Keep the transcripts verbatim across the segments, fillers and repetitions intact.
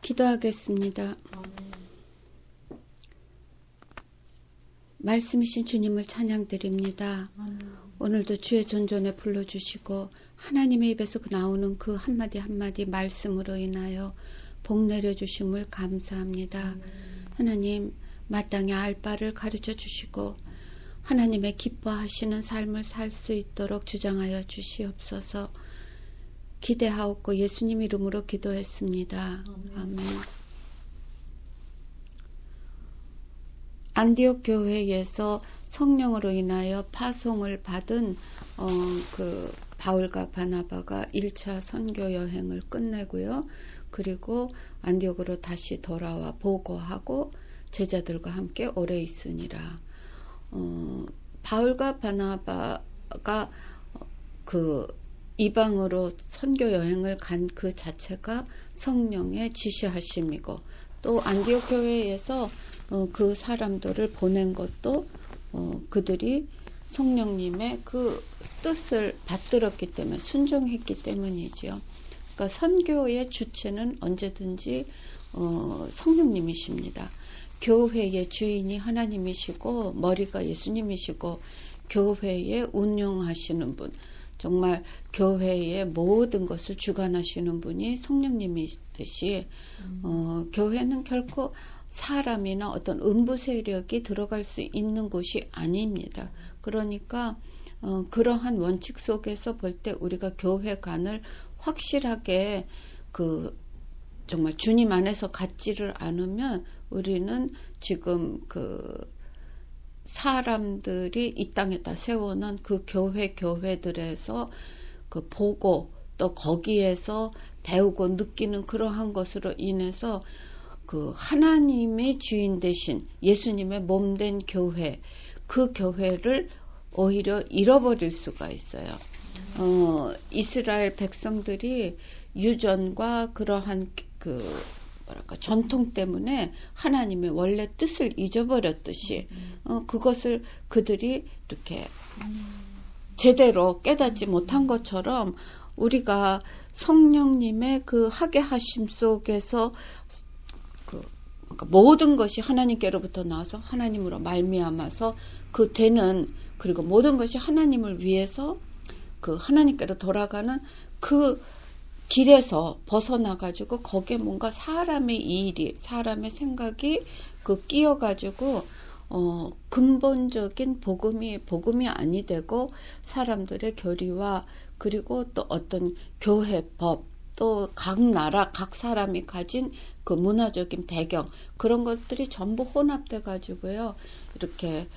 기도하겠습니다. 말씀이신 주님을 찬양드립니다. 오늘도 주의 존전에 불러주시고 하나님의 입에서 나오는 그 한마디 한마디 말씀으로 인하여 복 내려주심을 감사합니다. 하나님, 마땅히 알 바를 가르쳐 주시고 하나님의 기뻐하시는 삶을 살 수 있도록 주장하여 주시옵소서. 기대하옵고 예수님 이름으로 기도했습니다. 아멘. 아멘. 안디옥 교회에서 성령으로 인하여 파송을 받은 어, 그 바울과 바나바가 일 차 선교 여행을 끝내고요. 그리고 안디옥으로 다시 돌아와 보고하고 제자들과 함께 오래 있으니라. 어, 바울과 바나바가 그 이방으로 선교 여행을 간 그 자체가 성령의 지시하심이고, 또 안디옥 교회에서 어, 그 사람들을 보낸 것도 어, 그들이 성령님의 그 뜻을 받들었기 때문에, 순종했기 때문이지요. 그러니까 선교의 주체는 언제든지 어, 성령님이십니다. 교회의 주인이 하나님이시고 머리가 예수님이시고 교회에 운영하시는 분, 정말 교회의 모든 것을 주관하시는 분이 성령님이듯이 음. 어, 교회는 결코 사람이나 어떤 음부 세력이 들어갈 수 있는 곳이 아닙니다. 그러니까 어, 그러한 원칙 속에서 볼 때 우리가 교회관을 확실하게 그 정말 주님 안에서 갖지를 않으면 우리는 지금 그 사람들이 이 땅에다 세워놓은 그 교회 교회들에서 그 보고 또 거기에서 배우고 느끼는 그러한 것으로 인해서 그 하나님의 주인 대신 예수님의 몸된 교회, 그 교회를 오히려 잃어버릴 수가 있어요. 어, 이스라엘 백성들이 유전과 그러한 그 뭐랄까 전통 때문에 하나님의 원래 뜻을 잊어버렸듯이 어, 그것을 그들이 이렇게 제대로 깨닫지 못한 것처럼 우리가 성령님의 그 하게 하심 속에서 그 그러니까 모든 것이 하나님께로부터 나와서 하나님으로 말미암아서 그 되는, 그리고 모든 것이 하나님을 위해서 그 하나님께로 돌아가는 그 길에서 벗어나가지고 거기에 뭔가 사람의 일이, 사람의 생각이 그 끼어가지고 어, 근본적인 복음이 복음이 아니 되고 사람들의 교리와 그리고 또 어떤 교회법, 또 각 나라 각 사람이 가진 그 문화적인 배경, 그런 것들이 전부 혼합돼 가지고요 이렇게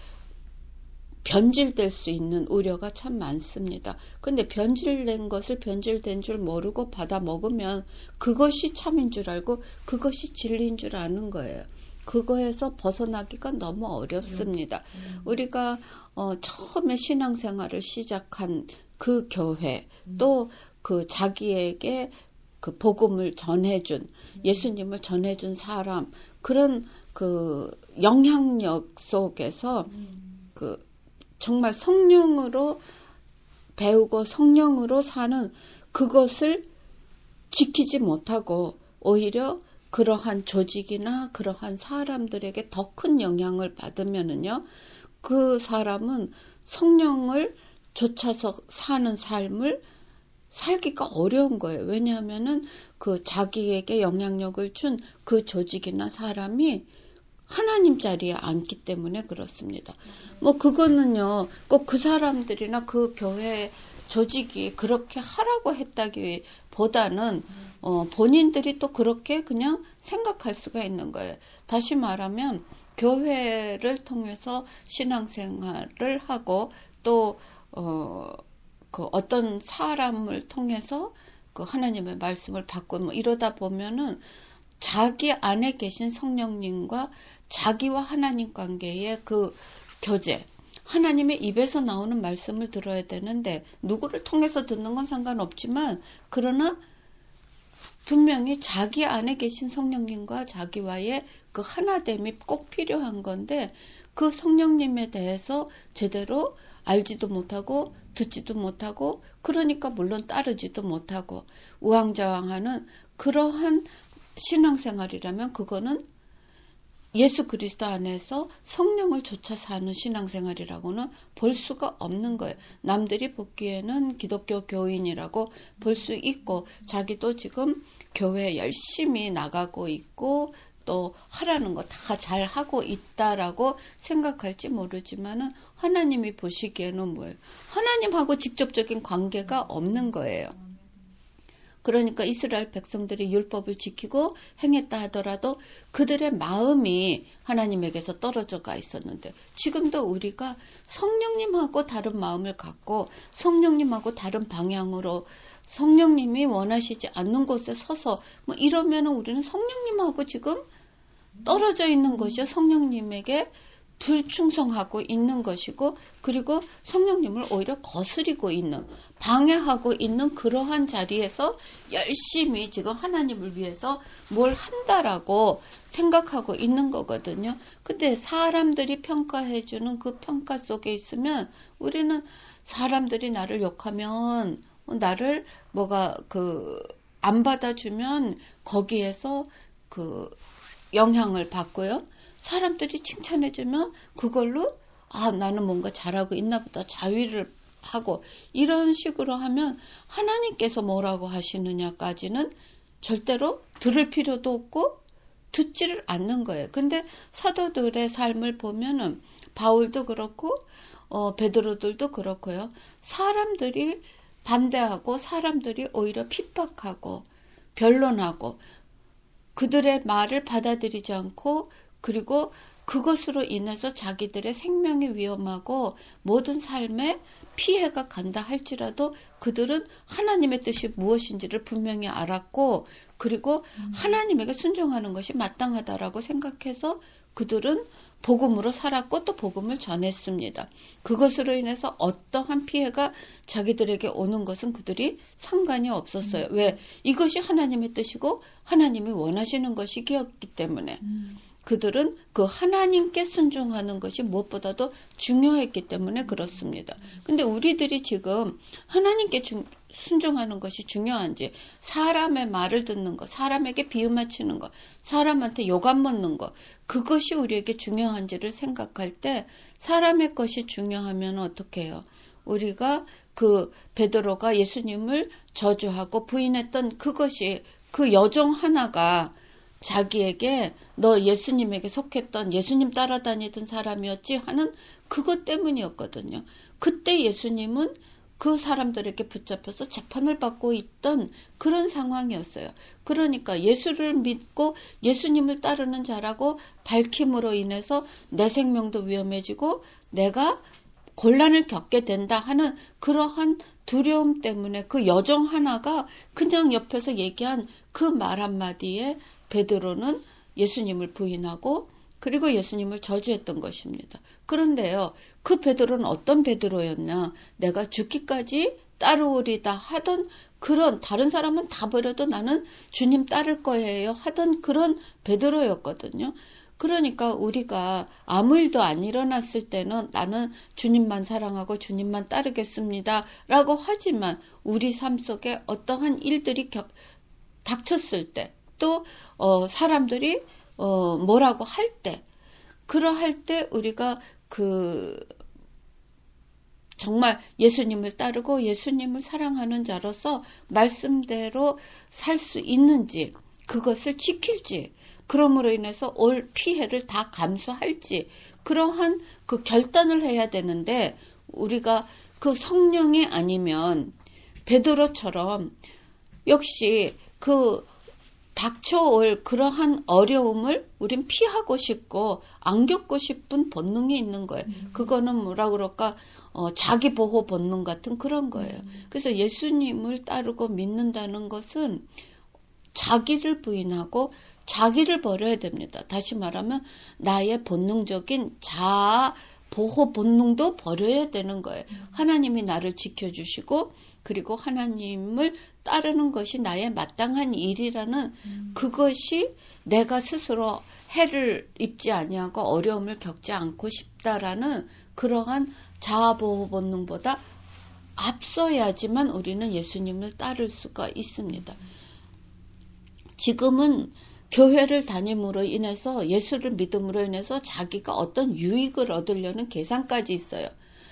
변질될 수 있는 우려가 참 많습니다. 근데 변질된 것을 변질된 줄 모르고 받아 먹으면 그것이 참인 줄 알고 그것이 진리인 줄 아는 거예요. 그거에서 벗어나기가 너무 어렵습니다. 음. 우리가 어, 처음에 신앙생활을 시작한 그 교회, 음. 또 그 자기에게 그 복음을 전해준, 음. 예수님을 전해준 사람, 그런 그 영향력 속에서 음. 그 정말 성령으로 배우고 성령으로 사는 그것을 지키지 못하고 오히려 그러한 조직이나 그러한 사람들에게 더 큰 영향을 받으면은요, 그 사람은 성령을 쫓아서 사는 삶을 살기가 어려운 거예요. 왜냐하면은 그 자기에게 영향력을 준 그 조직이나 사람이 하나님 자리에 앉기 때문에 그렇습니다. 뭐 그거는요, 꼭 그 사람들이나 그 교회 조직이 그렇게 하라고 했다기보다는 어, 본인들이 또 그렇게 그냥 생각할 수가 있는 거예요. 다시 말하면 교회를 통해서 신앙생활을 하고 또 어, 그 어떤 사람을 통해서 그 하나님의 말씀을 받고 뭐 이러다 보면은 자기 안에 계신 성령님과 자기와 하나님 관계의 그 교제, 하나님의 입에서 나오는 말씀을 들어야 되는데 누구를 통해서 듣는 건 상관없지만 그러나 분명히 자기 안에 계신 성령님과 자기와의 그 하나됨이 꼭 필요한 건데 그 성령님에 대해서 제대로 알지도 못하고 듣지도 못하고 그러니까 물론 따르지도 못하고 우왕좌왕하는 그러한 신앙생활이라면 그거는 예수 그리스도 안에서 성령을 좇아 사는 신앙생활이라고는 볼 수가 없는 거예요. 남들이 보기에는 기독교 교인이라고 볼 수 있고 자기도 지금 교회 열심히 나가고 있고 또 하라는 거 다 잘하고 있다라고 생각할지 모르지만은 하나님이 보시기에는 뭐예요? 하나님하고 직접적인 관계가 없는 거예요. 그러니까 이스라엘 백성들이 율법을 지키고 행했다 하더라도 그들의 마음이 하나님에게서 떨어져 가 있었는데 지금도 우리가 성령님하고 다른 마음을 갖고 성령님하고 다른 방향으로 성령님이 원하시지 않는 곳에 서서 뭐 이러면은 우리는 성령님하고 지금 떨어져 있는 것이요. 성령님에게 불충성하고 있는 것이고 그리고 성령님을 오히려 거스리고 있는 방해하고 있는 그러한 자리에서 열심히 지금 하나님을 위해서 뭘 한다라고 생각하고 있는 거거든요. 근데 사람들이 평가해주는 그 평가 속에 있으면 우리는 사람들이 나를 욕하면 나를 뭐가 그 안 받아주면 거기에서 그 영향을 받고요. 사람들이 칭찬해주면 그걸로 아 나는 뭔가 잘하고 있나 보다 자위를 하고 이런 식으로 하면 하나님께서 뭐라고 하시느냐까지는 절대로 들을 필요도 없고 듣지를 않는 거예요. 근데 사도들의 삶을 보면은 바울도 그렇고 어, 베드로들도 그렇고요. 사람들이 반대하고 사람들이 오히려 핍박하고 변론하고 그들의 말을 받아들이지 않고 그리고 그것으로 인해서 자기들의 생명이 위험하고 모든 삶에 피해가 간다 할지라도 그들은 하나님의 뜻이 무엇인지를 분명히 알았고 그리고 음. 하나님에게 순종하는 것이 마땅하다라고 생각해서 그들은 복음으로 살았고 또 복음을 전했습니다. 그것으로 인해서 어떠한 피해가 자기들에게 오는 것은 그들이 상관이 없었어요. 음. 왜? 이것이 하나님의 뜻이고 하나님이 원하시는 것이었기 때문에 음. 그들은 그 하나님께 순종하는 것이 무엇보다도 중요했기 때문에 그렇습니다. 근데 우리들이 지금 하나님께 중, 순종하는 것이 중요한지 사람의 말을 듣는 것, 사람에게 비유 맞추는 것, 사람한테 욕안 먹는 것 그것이 우리에게 중요한지를 생각할 때 사람의 것이 중요하면 어떻게 해요? 우리가 그 베드로가 예수님을 저주하고 부인했던 그것이 그 여종 하나가 자기에게 너 예수님에게 속했던 예수님 따라다니던 사람이었지 하는 그것 때문이었거든요. 그때 예수님은 그 사람들에게 붙잡혀서 재판을 받고 있던 그런 상황이었어요. 그러니까 예수를 믿고 예수님을 따르는 자라고 밝힘으로 인해서 내 생명도 위험해지고 내가 곤란을 겪게 된다 하는 그러한 두려움 때문에 그 여종 하나가 그냥 옆에서 얘기한 그 말 한마디에 베드로는 예수님을 부인하고 그리고 예수님을 저주했던 것입니다. 그런데요, 그 베드로는 어떤 베드로였냐? 내가 죽기까지 따르오리다 하던 그런 다른 사람은 다 버려도 나는 주님 따를 거예요 하던 그런 베드로였거든요. 그러니까 우리가 아무 일도 안 일어났을 때는 나는 주님만 사랑하고 주님만 따르겠습니다 라고 하지만 우리 삶 속에 어떠한 일들이 겨, 닥쳤을 때 또 어, 사람들이 어, 뭐라고 할 때 그러할 때 우리가 그 정말 예수님을 따르고 예수님을 사랑하는 자로서 말씀대로 살 수 있는지 그것을 지킬지 그러므로 인해서 올 피해를 다 감수할지 그러한 그 결단을 해야 되는데 우리가 그 성령이 아니면 베드로처럼 역시 그 닥쳐올 그러한 어려움을 우린 피하고 싶고 안 겪고 싶은 본능이 있는 거예요. 음. 그거는 뭐라 그럴까 어, 자기 보호 본능 같은 그런 거예요. 음. 그래서 예수님을 따르고 믿는다는 것은 자기를 부인하고 자기를 버려야 됩니다. 다시 말하면 나의 본능적인 자아 보호 본능도 버려야 되는 거예요. 음. 하나님이 나를 지켜주시고 그리고 하나님을 따르는 것이 나의 마땅한 일이라는 음. 그것이 내가 스스로 해를 입지 아니하고 어려움을 겪지 않고 싶다라는 그러한 자아보호 본능보다 앞서야지만 우리는 예수님을 따를 수가 있습니다. 지금은 교회를 다님으로 인해서 예수를 믿음으로 인해서 자기가 어떤 유익을 얻으려는 계산까지 있어요.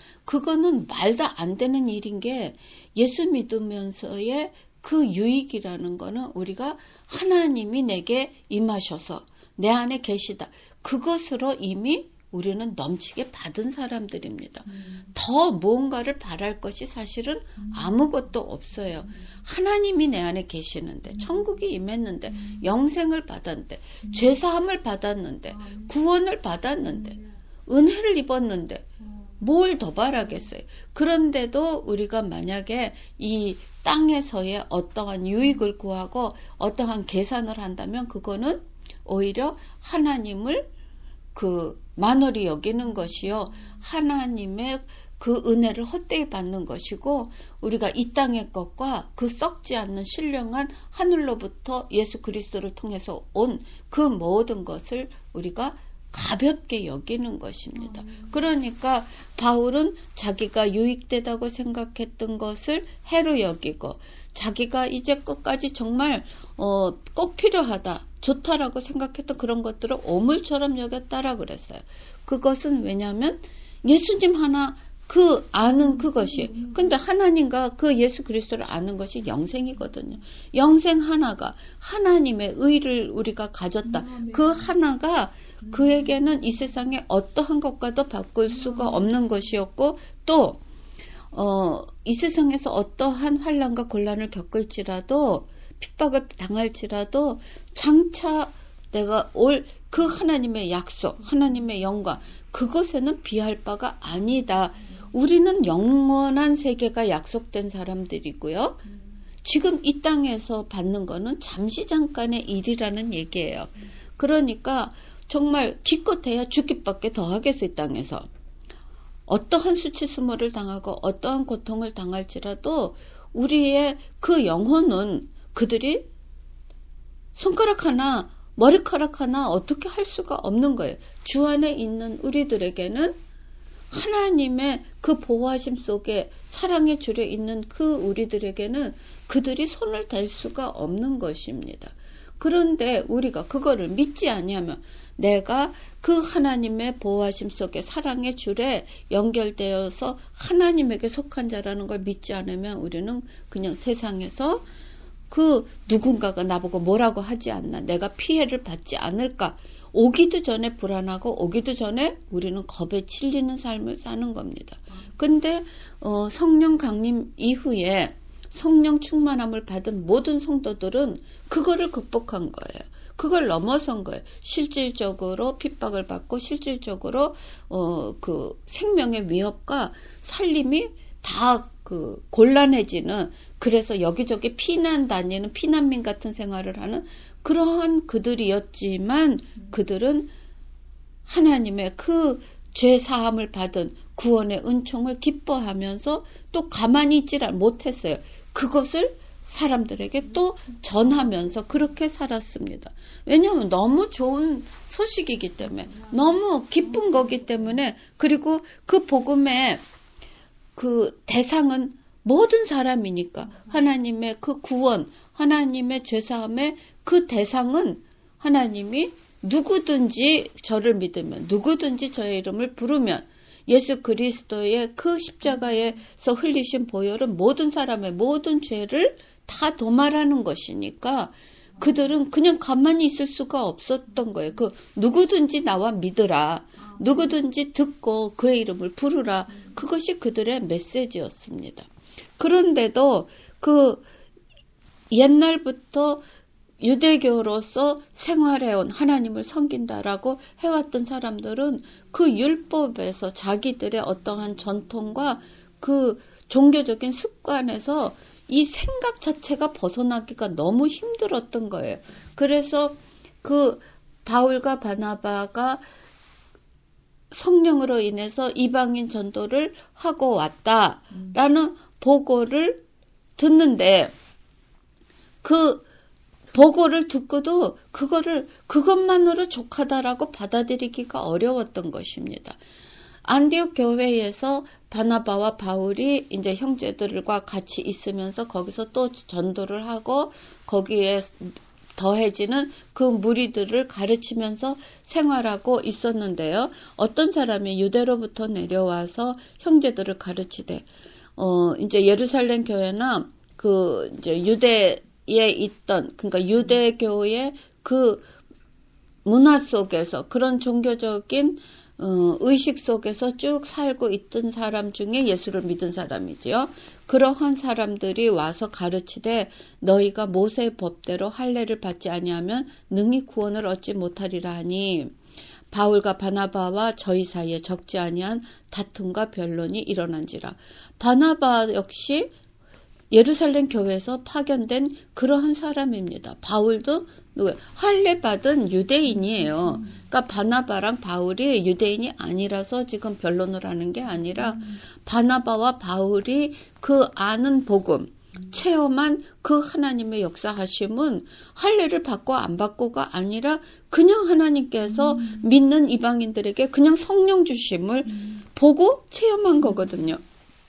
그거는 말도 안 되는 일인 게 예수 믿으면서의 그 유익이라는 거는 우리가 하나님이 내게 임하셔서 내 안에 계시다. 그것으로 이미 우리는 넘치게 받은 사람들입니다. 음. 더 무언가를 바랄 것이 사실은 음. 아무것도 없어요. 음. 하나님이 내 안에 계시는데 음. 천국이 임했는데 음. 영생을 받았는데 음. 죄사함을 받았는데 음. 구원을 받았는데 음. 은혜를 입었는데 뭘 더 바라겠어요. 그런데도 우리가 만약에 이 땅에서의 어떠한 유익을 구하고 어떠한 계산을 한다면 그거는 오히려 하나님을 그 만월히 여기는 것이요. 하나님의 그 은혜를 헛되이 받는 것이고 우리가 이 땅의 것과 그 썩지 않는 신령한 하늘로부터 예수 그리스도를 통해서 온 그 모든 것을 우리가 가볍게 여기는 것입니다. 그러니까 바울은 자기가 유익되다고 생각했던 것을 해로 여기고 자기가 이제 끝까지 정말 어, 꼭 필요하다, 좋다라고 생각했던 그런 것들을 오물처럼 여겼다라 그랬어요. 그것은 왜냐하면 예수님 하나 그 아는 그것이 근데 하나님과 그 예수 그리스도를 아는 것이 영생이거든요. 영생 하나가 하나님의 의를 우리가 가졌다. 그 하나가 그에게는 이 세상에 어떠한 것과도 바꿀 수가 없는 것이었고 또 어, 이 세상에서 어떠한 환난과 곤란을 겪을지라도 핍박을 당할지라도 장차 내가 올 그 하나님의 약속, 하나님의 영광 그것에는 비할 바가 아니다. 우리는 영원한 세계가 약속된 사람들이고요. 지금 이 땅에서 받는 거는 잠시 잠깐의 일이라는 얘기예요. 그러니까 정말 기껏해야 죽기밖에 더 하겠어 이 땅에서. 어떠한 수치스모를 당하고 어떠한 고통을 당할지라도 우리의 그 영혼은 그들이 손가락 하나 머리카락 하나 어떻게 할 수가 없는 거예요. 주 안에 있는 우리들에게는 하나님의 그 보호하심 속에 사랑의 줄에 있는 그 우리들에게는 그들이 손을 댈 수가 없는 것입니다. 그런데 우리가 그거를 믿지 아니하면 내가 그 하나님의 보호하심 속에 사랑의 줄에 연결되어서 하나님에게 속한 자라는 걸 믿지 않으면 우리는 그냥 세상에서 그 누군가가 나보고 뭐라고 하지 않나, 내가 피해를 받지 않을까, 오기도 전에 불안하고 오기도 전에 우리는 겁에 질리는 삶을 사는 겁니다. 근데 어, 성령 강림 이후에 성령 충만함을 받은 모든 성도들은 그거를 극복한 거예요. 그걸 넘어선 거예요. 실질적으로 핍박을 받고 실질적으로 어, 그 생명의 위협과 살림이 다 그 곤란해지는, 그래서 여기저기 피난 다니는 피난민 같은 생활을 하는 그러한 그들이었지만 그들은 하나님의 그 죄 사함을 받은 구원의 은총을 기뻐하면서 또 가만히 있지를 못했어요. 그것을 사람들에게 또 전하면서 그렇게 살았습니다. 왜냐하면 너무 좋은 소식이기 때문에, 너무 기쁜 거기 때문에, 그리고 그 복음의 그 대상은 모든 사람이니까 하나님의 그 구원, 하나님의 죄사함의 그 대상은 하나님이 누구든지 저를 믿으면, 누구든지 저의 이름을 부르면 예수 그리스도의 그 십자가에서 흘리신 보혈은 모든 사람의 모든 죄를 다 도말하는 것이니까 그들은 그냥 가만히 있을 수가 없었던 거예요. 그 누구든지 나와 믿으라, 누구든지 듣고 그의 이름을 부르라, 그것이 그들의 메시지였습니다. 그런데도 그 옛날부터 유대교로서 생활해온, 하나님을 섬긴다라고 해왔던 사람들은 그 율법에서 자기들의 어떠한 전통과 그 종교적인 습관에서 이 생각 자체가 벗어나기가 너무 힘들었던 거예요. 그래서 그 바울과 바나바가 성령으로 인해서 이방인 전도를 하고 왔다라는 보고를 듣는데 그 보고를 듣고도 그거를 그것만으로 족하다라고 받아들이기가 어려웠던 것입니다. 안디옥 교회에서 바나바와 바울이 이제 형제들과 같이 있으면서 거기서 또 전도를 하고 거기에 더해지는 그 무리들을 가르치면서 생활하고 있었는데요. 어떤 사람이 유대로부터 내려와서 형제들을 가르치되, 어, 이제 예루살렘 교회나 그 이제 유대에 있던, 그러니까 유대교의 그 문화 속에서 그런 종교적인 어, 의식 속에서 쭉 살고 있던 사람 중에 예수를 믿은 사람이지요. 그러한 사람들이 와서 가르치되 너희가 모세의 법대로 할례를 받지 아니하면 능히 구원을 얻지 못하리라 하니 바울과 바나바와 저희 사이에 적지 아니한 다툼과 변론이 일어난지라. 바나바 역시 예루살렘 교회에서 파견된 그러한 사람입니다. 바울도 할례 받은 유대인이에요. 그러니까 바나바랑 바울이 유대인이 아니라서 지금 변론을 하는 게 아니라 바나바와 바울이 그 아는 복음, 체험한 그 하나님의 역사하심은 할례를 받고 안 받고가 아니라 그냥 하나님께서 믿는 이방인들에게 그냥 성령 주심을 보고 체험한 거거든요.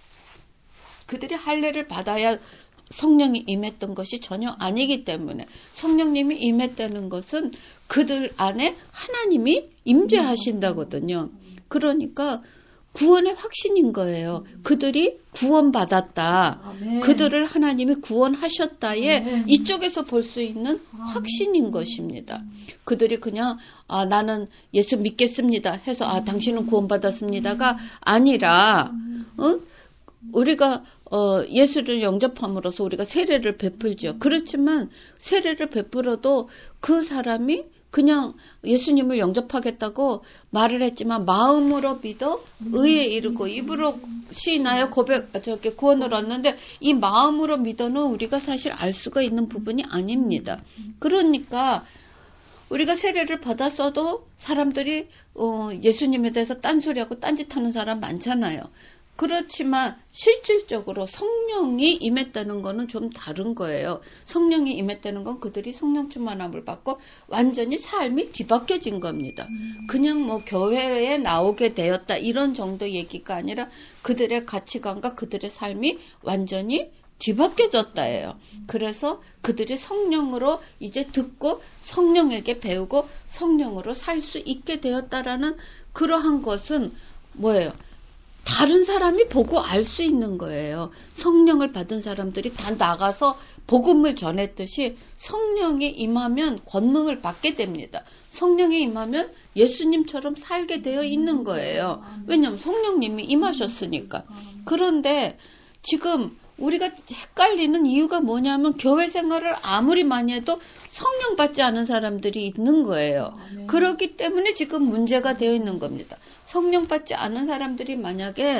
그들이 할례를 받아야 성령이 임했던 것이 전혀 아니기 때문에 성령님이 임했다는 것은 그들 안에 하나님이 임재하신다거든요. 그러니까 구원의 확신인 거예요. 그들이 구원받았다. 아멘. 그들을 하나님이 구원하셨다에 아멘. 이쪽에서 볼 수 있는 확신인 것입니다. 그들이 그냥 아 나는 예수 믿겠습니다 해서 아 당신은 구원받았습니다가 아니라 어? 우리가 어, 예수를 영접함으로써 우리가 세례를 베풀죠. 그렇지만 세례를 베풀어도 그 사람이 그냥 예수님을 영접하겠다고 말을 했지만 마음으로 믿어 의에 이르고 입으로 시인하여 고백 저렇게 구원을 얻는데 이 마음으로 믿어는 우리가 사실 알 수가 있는 부분이 아닙니다. 그러니까 우리가 세례를 받았어도 사람들이 어, 예수님에 대해서 딴소리하고 딴짓하는 사람 많잖아요. 그렇지만 실질적으로 성령이 임했다는 거는 좀 다른 거예요. 성령이 임했다는 건 그들이 성령 충만함을 받고 완전히 삶이 뒤바뀌어진 겁니다. 그냥 뭐 교회에 나오게 되었다 이런 정도 얘기가 아니라 그들의 가치관과 그들의 삶이 완전히 뒤바뀌어졌다예요. 그래서 그들이 성령으로 이제 듣고 성령에게 배우고 성령으로 살 수 있게 되었다라는 그러한 것은 뭐예요? 다른 사람이 보고 알 수 있는 거예요. 성령을 받은 사람들이 다 나가서 복음을 전했듯이 성령이 임하면 권능을 받게 됩니다. 성령이 임하면 예수님처럼 살게 되어 있는 거예요. 왜냐하면 성령님이 임하셨으니까. 그런데 지금 우리가 헷갈리는 이유가 뭐냐면 교회 생활을 아무리 많이 해도 성령 받지 않은 사람들이 있는 거예요. 네. 그렇기 때문에 지금 문제가 되어 있는 겁니다. 성령 받지 않은 사람들이 만약에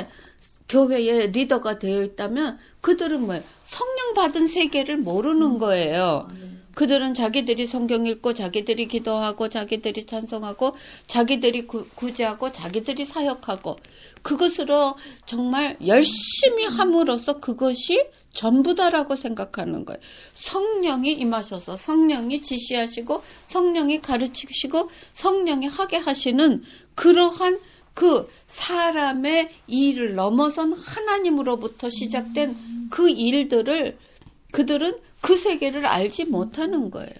교회의 리더가 되어 있다면 그들은 뭐예요? 성령 받은 세계를 모르는 거예요. 그들은 자기들이 성경 읽고 자기들이 기도하고 자기들이 찬송하고 자기들이 구, 구제하고 자기들이 사역하고 그것으로 정말 열심히 함으로써 그것이 전부다라고 생각하는 거예요. 성령이 임하셔서 성령이 지시하시고 성령이 가르치시고 성령이 하게 하시는 그러한 그 사람의 일을 넘어선 하나님으로부터 시작된 그 일들을 그들은 그 세계를 알지 못하는 거예요.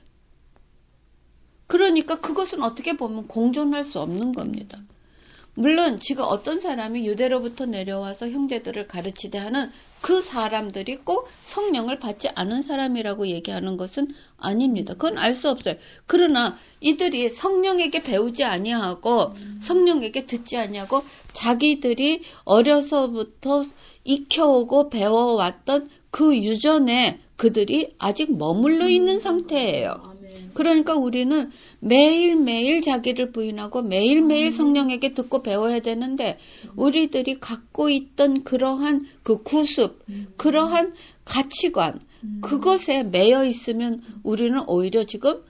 그러니까 그것은 어떻게 보면 공존할 수 없는 겁니다. 물론 지금 어떤 사람이 유대로부터 내려와서 형제들을 가르치되 하는 그 사람들이 꼭 성령을 받지 않은 사람이라고 얘기하는 것은 아닙니다. 그건 알 수 없어요. 그러나 이들이 성령에게 배우지 아니하고 성령에게 듣지 아니하고 자기들이 어려서부터 익혀오고 배워왔던 그 유전에 그들이 아직 머물러 있는 상태예요. 그러니까 우리는 매일매일 자기를 부인하고 매일매일 성령에게 듣고 배워야 되는데 우리들이 갖고 있던 그러한 그 구습, 그러한 가치관, 그것에 매여 있으면 우리는 오히려 지금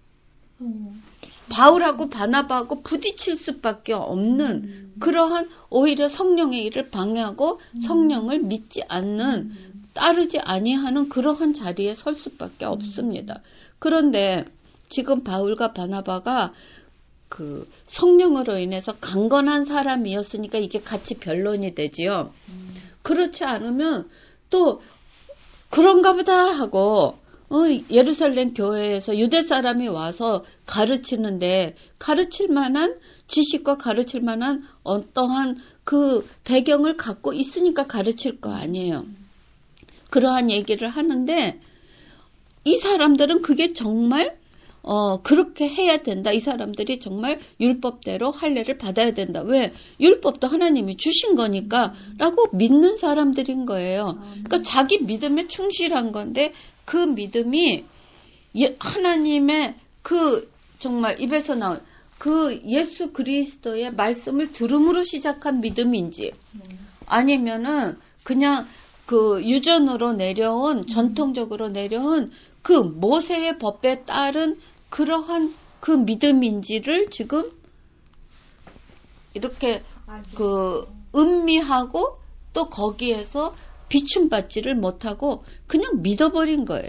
바울하고 바나바하고 부딪힐 수밖에 없는 그러한 오히려 성령의 일을 방해하고 성령을 믿지 않는 따르지 아니하는 그러한 자리에 설 수밖에 없습니다. 그런데 지금 바울과 바나바가 그 성령으로 인해서 강건한 사람이었으니까 이게 같이 변론이 되지요. 음. 그렇지 않으면 또 그런가 보다 하고 어, 예루살렘 교회에서 유대 사람이 와서 가르치는데 가르칠 만한 지식과 가르칠 만한 어떠한 그 배경을 갖고 있으니까 가르칠 거 아니에요. 그러한 얘기를 하는데 이 사람들은 그게 정말 어, 그렇게 해야 된다. 이 사람들이 정말 율법대로 할례를 받아야 된다. 왜? 율법도 하나님이 주신 거니까 라고 믿는 사람들인 거예요. 그러니까 자기 믿음에 충실한 건데 그 믿음이 하나님의 그 정말 입에서 나온 그 예수 그리스도의 말씀을 들음으로 시작한 믿음인지 아니면은 그냥 그 유전으로 내려온 전통적으로 내려온 그 모세의 법에 따른 그러한 그 믿음인지를 지금 이렇게 그 음미하고 또 거기에서 비춤받지를 못하고 그냥 믿어버린 거예요.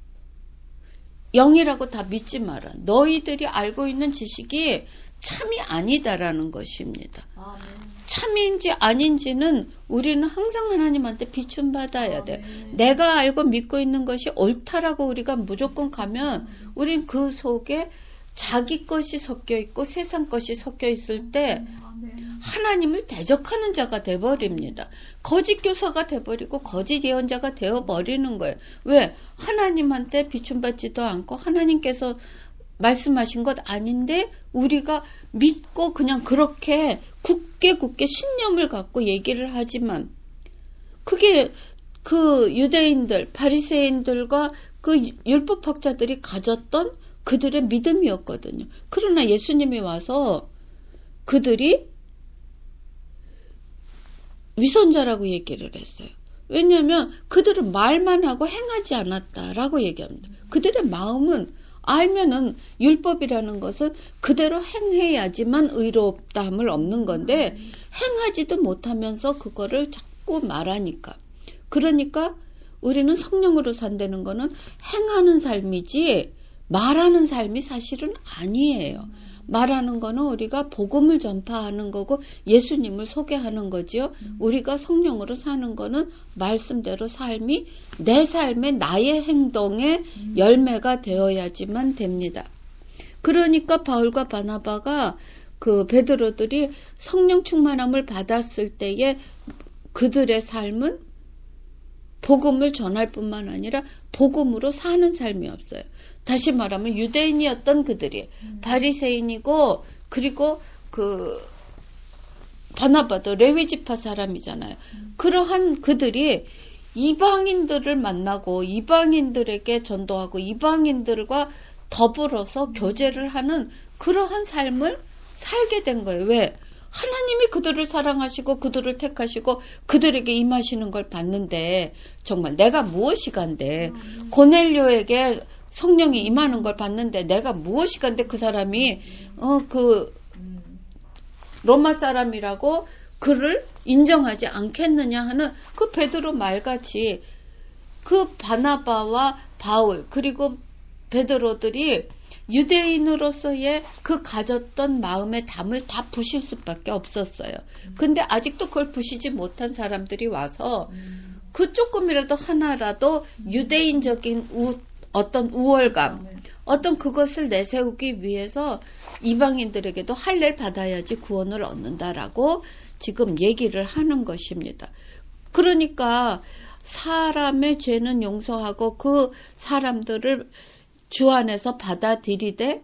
영이라고 다 믿지 마라. 너희들이 알고 있는 지식이 참이 아니다라는 것입니다. 아, 네. 참인지 아닌지는 우리는 항상 하나님한테 비춤받아야 돼. 아, 네. 내가 알고 믿고 있는 것이 옳다라고 우리가 무조건 가면 우린 그 속에 자기 것이 섞여 있고 세상 것이 섞여 있을 때 하나님을 대적하는 자가 돼버립니다. 거짓 교사가 돼버리고 거짓 예언자가 되어버리는 거예요. 왜? 하나님한테 비춤받지도 않고 하나님께서 말씀하신 것 아닌데 우리가 믿고 그냥 그렇게 굳게 굳게 신념을 갖고 얘기를 하지만 그게 그 유대인들, 바리새인들과 그 율법학자들이 가졌던 그들의 믿음이었거든요. 그러나 예수님이 와서 그들이 위선자라고 얘기를 했어요. 왜냐하면 그들은 말만 하고 행하지 않았다라고 얘기합니다. 그들의 마음은 알면은 율법이라는 것은 그대로 행해야지만 의롭다함을 얻는 건데 행하지도 못하면서 그거를 자꾸 말하니까. 그러니까 우리는 성령으로 산다는 거는 행하는 삶이지 말하는 삶이 사실은 아니에요. 말하는 거는 우리가 복음을 전파하는 거고 예수님을 소개하는 거지요. 우리가 성령으로 사는 거는 말씀대로 삶이 내 삶의 나의 행동의 열매가 되어야지만 됩니다. 그러니까 바울과 바나바가 그 베드로들이 성령 충만함을 받았을 때에 그들의 삶은 복음을 전할 뿐만 아니라 복음으로 사는 삶이 없어요. 다시 말하면 유대인이었던 그들이 음. 바리새인이고 그리고 그 바나바도 레위지파 사람이잖아요. 음. 그러한 그들이 이방인들을 만나고 이방인들에게 전도하고 이방인들과 더불어서 음. 교제를 하는 그러한 삶을 살게 된 거예요. 왜? 하나님이 그들을 사랑하시고 그들을 택하시고 그들에게 임하시는 걸 봤는데 정말 내가 무엇이 간데 음. 고넬료에게 성령이 임하는 걸 봤는데 내가 무엇이 간데 그 사람이 어 그 로마 사람이라고 그를 인정하지 않겠느냐 하는 그 베드로 말같이 그 바나바와 바울 그리고 베드로들이 유대인으로서의 그 가졌던 마음의 담을 다 부실 수밖에 없었어요. 근데 아직도 그걸 부시지 못한 사람들이 와서 그 조금이라도 하나라도 유대인적인 우 어떤 우월감, 어떤 그것을 내세우기 위해서 이방인들에게도 할례를 받아야지 구원을 얻는다라고 지금 얘기를 하는 것입니다. 그러니까 사람의 죄는 용서하고 그 사람들을 주 안에서 받아들이되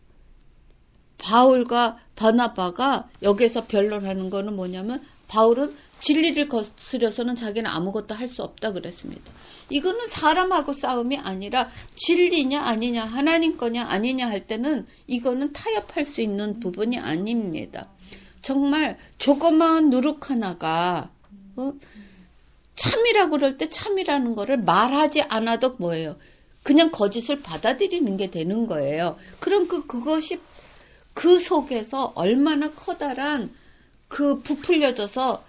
바울과 바나바가 여기서 변론하는 거는 뭐냐면 바울은 진리를 거스려서는 자기는 아무것도 할 수 없다 그랬습니다. 이거는 사람하고 싸움이 아니라 진리냐 아니냐 하나님 거냐 아니냐 할 때는 이거는 타협할 수 있는 부분이 아닙니다. 정말 조그마한 누룩 하나가 어? 참이라고 그럴 때 참이라는 거를 말하지 않아도 뭐예요? 그냥 거짓을 받아들이는 게 되는 거예요. 그럼 그 그것이 그 속에서 얼마나 커다란 그 부풀려져서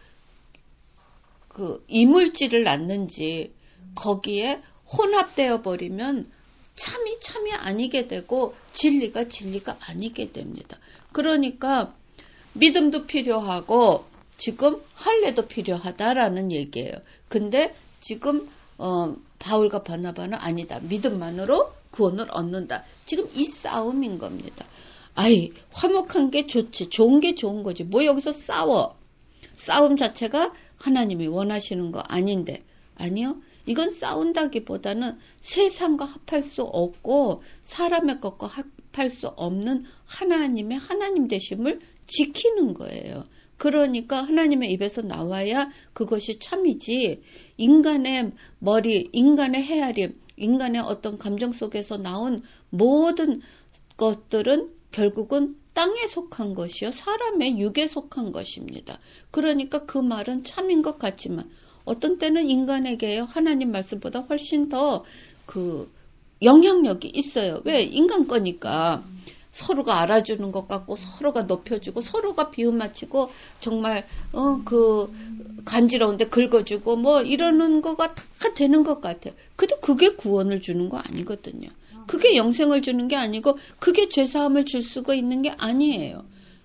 그 이물질을 낳는지 거기에 혼합되어 버리면 참이 참이 아니게 되고 진리가 진리가 아니게 됩니다. 그러니까 믿음도 필요하고 지금 할례도 필요하다라는 얘기예요. 근데 지금 어, 바울과 바나바는 아니다. 믿음만으로 구원을 얻는다. 지금 이 싸움인 겁니다. 아이, 화목한 게 좋지. 좋은 게 좋은 거지. 뭐 여기서 싸워. 싸움 자체가 하나님이 원하시는 거 아닌데. 아니요. 이건 싸운다기보다는 세상과 합할 수 없고 사람의 것과 합할 수 없는 하나님의 하나님 되심을 지키는 거예요. 그러니까 하나님의 입에서 나와야 그것이 참이지, 인간의 머리, 인간의 헤아림, 인간의 어떤 감정 속에서 나온 모든 것들은 결국은 땅에 속한 것이요, 사람의 육에 속한 것입니다. 그러니까 그 말은 참인 것 같지만 어떤 때는 인간에게요, 하나님 말씀보다 훨씬 더 그 영향력이 있어요. 왜? 인간 거니까. 서로가 알아주는 것 같고, 서로가 높여주고, 서로가 비움 맞추고, 정말 어, 그 간지러운데 긁어주고 뭐 이러는 거가 다 되는 것 같아요. 근데 그게 구원을 주는 거 아니거든요. 그게 영생을 주는 게 아니고, 그게 죄사함을 줄 수가 있는 게 아니에요.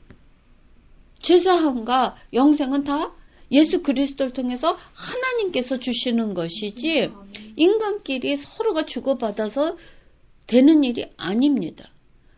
죄사함과 영생은 다 예수 그리스도를 통해서 하나님께서 주시는 것이지, 인간끼리 서로가 주고받아서 되는 일이 아닙니다.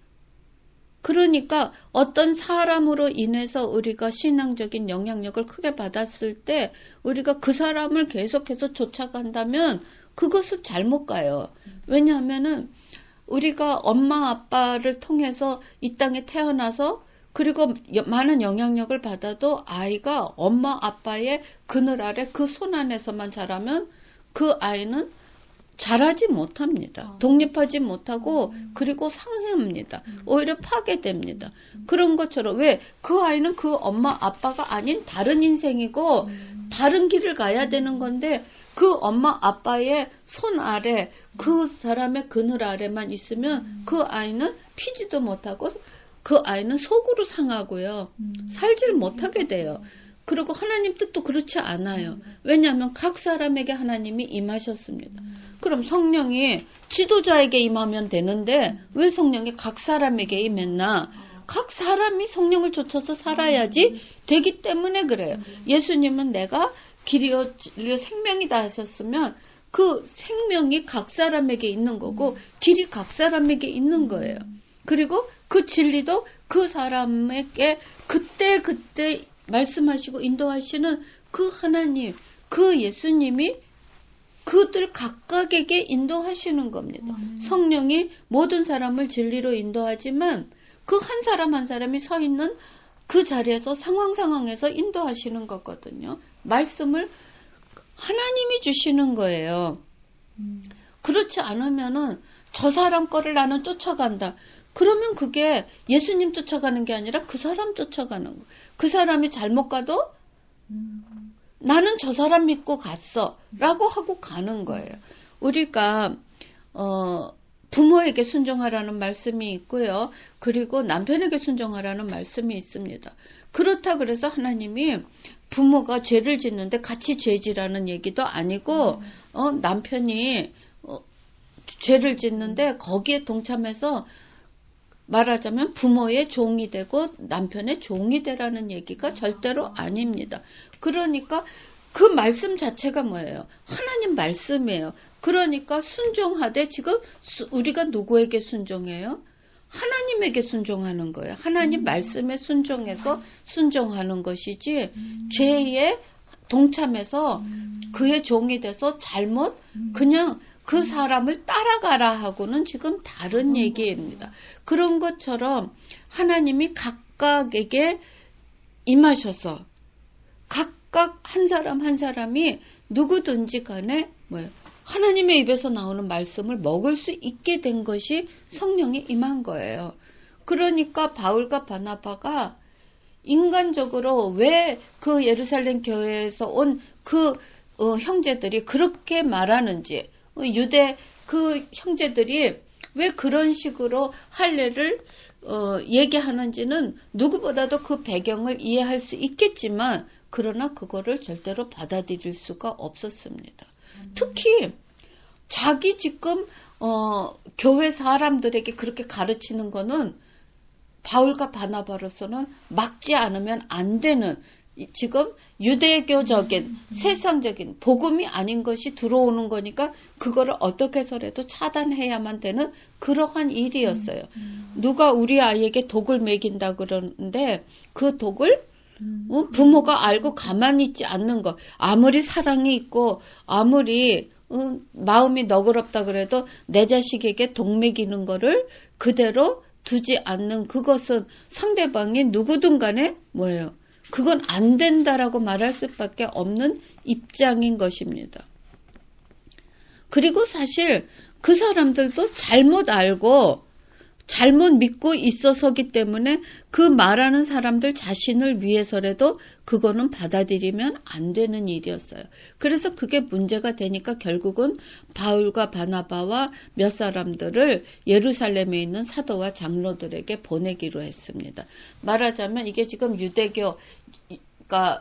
그러니까 어떤 사람으로 인해서 우리가 신앙적인 영향력을 크게 받았을 때 우리가 그 사람을 계속해서 쫓아간다면 그것은 잘못 가요. 왜냐하면은 우리가 엄마 아빠를 통해서 이 땅에 태어나서 그리고 많은 영향력을 받아도 아이가 엄마 아빠의 그늘 아래 그 손 안에서만 자라면 그 아이는 자라지 못합니다. 독립하지 못하고 그리고 상해합니다. 오히려 파괴됩니다. 그런 것처럼 왜 그 아이는 그 엄마 아빠가 아닌 다른 인생이고 다른 길을 가야 되는 건데 그 엄마 아빠의 손 아래 그 사람의 그늘 아래만 있으면 그 아이는 피지도 못하고 그 아이는 속으로 상하고요. 살지를 못하게 돼요. 그리고 하나님 뜻도 그렇지 않아요. 왜냐하면 각 사람에게 하나님이 임하셨습니다. 그럼 성령이 지도자에게 임하면 되는데 왜 성령이 각 사람에게 임했나? 각 사람이 성령을 쫓아서 살아야지 되기 때문에 그래요. 예수님은 내가 길이요 진리요 생명이다 하셨으면 그 생명이 각 사람에게 있는 거고 길이 각 사람에게 있는 거예요. 그리고 그 진리도 그 사람에게 그때 그때 말씀하시고 인도하시는 그 하나님, 그 예수님이 그들 각각에게 인도하시는 겁니다. 음. 성령이 모든 사람을 진리로 인도하지만 그 한 사람 한 사람이 서 있는 그 자리에서 상황 상황에서 인도하시는 거거든요. 말씀을 하나님이 주시는 거예요. 음. 그렇지 않으면은 저 사람 거를 나는 쫓아간다. 그러면 그게 예수님 쫓아가는 게 아니라 그 사람 쫓아가는 거. 그 사람이 잘못 가도 음. 나는 저 사람 믿고 갔어 라고 하고 가는 거예요. 우리가 어, 부모에게 순종하라는 말씀이 있고요. 그리고 남편에게 순종하라는 말씀이 있습니다. 그렇다 그래서 하나님이 부모가 죄를 짓는데 같이 죄지라는 얘기도 아니고 어, 남편이 어, 죄를 짓는데 거기에 동참해서 말하자면 부모의 종이 되고 남편의 종이 되라는 얘기가 절대로 아닙니다. 그러니까 그 말씀 자체가 뭐예요? 하나님 말씀이에요. 그러니까 순종하되 지금 우리가 누구에게 순종해요? 하나님에게 순종하는 거예요. 하나님 말씀에 순종해서 순종하는 것이지 죄에 동참해서 그의 종이 돼서 잘못 그냥 그 사람을 따라가라 하고는 지금 다른 얘기입니다. 그런 것처럼 하나님이 각각에게 임하셔서 각각 한 사람 한 사람이 누구든지 간에 뭐예요? 하나님의 입에서 나오는 말씀을 먹을 수 있게 된 것이 성령이 임한 거예요. 그러니까 바울과 바나바가 인간적으로 왜 그 예루살렘 교회에서 온 그 어, 형제들이 그렇게 말하는지, 유대 그 형제들이 왜 그런 식으로 할례를 어, 얘기하는지는 누구보다도 그 배경을 이해할 수 있겠지만 그러나 그거를 절대로 받아들일 수가 없었습니다. 음. 특히 자기 지금 어, 교회 사람들에게 그렇게 가르치는 거는 바울과 바나바로서는 막지 않으면 안 되는 지금 유대교적인 세상적인 복음이 아닌 것이 들어오는 거니까 그거를 어떻게 해서라도 차단해야만 되는 그러한 일이었어요. 누가 우리 아이에게 독을 먹인다 그러는데 그 독을 어, 부모가 알고 가만히 있지 않는 것. 아무리 사랑이 있고 아무리 어, 마음이 너그럽다 그래도 내 자식에게 독 먹이는 거를 그대로 두지 않는 그것은 상대방이 누구든 간에 뭐예요? 그건 안 된다라고 말할 수밖에 없는 입장인 것입니다. 그리고 사실 그 사람들도 잘못 알고 잘못 믿고 있어서기 때문에 그 말하는 사람들 자신을 위해서라도 그거는 받아들이면 안 되는 일이었어요. 그래서 그게 문제가 되니까 결국은 바울과 바나바와 몇 사람들을 예루살렘에 있는 사도와 장로들에게 보내기로 했습니다. 말하자면 이게 지금 유대교, 그러니까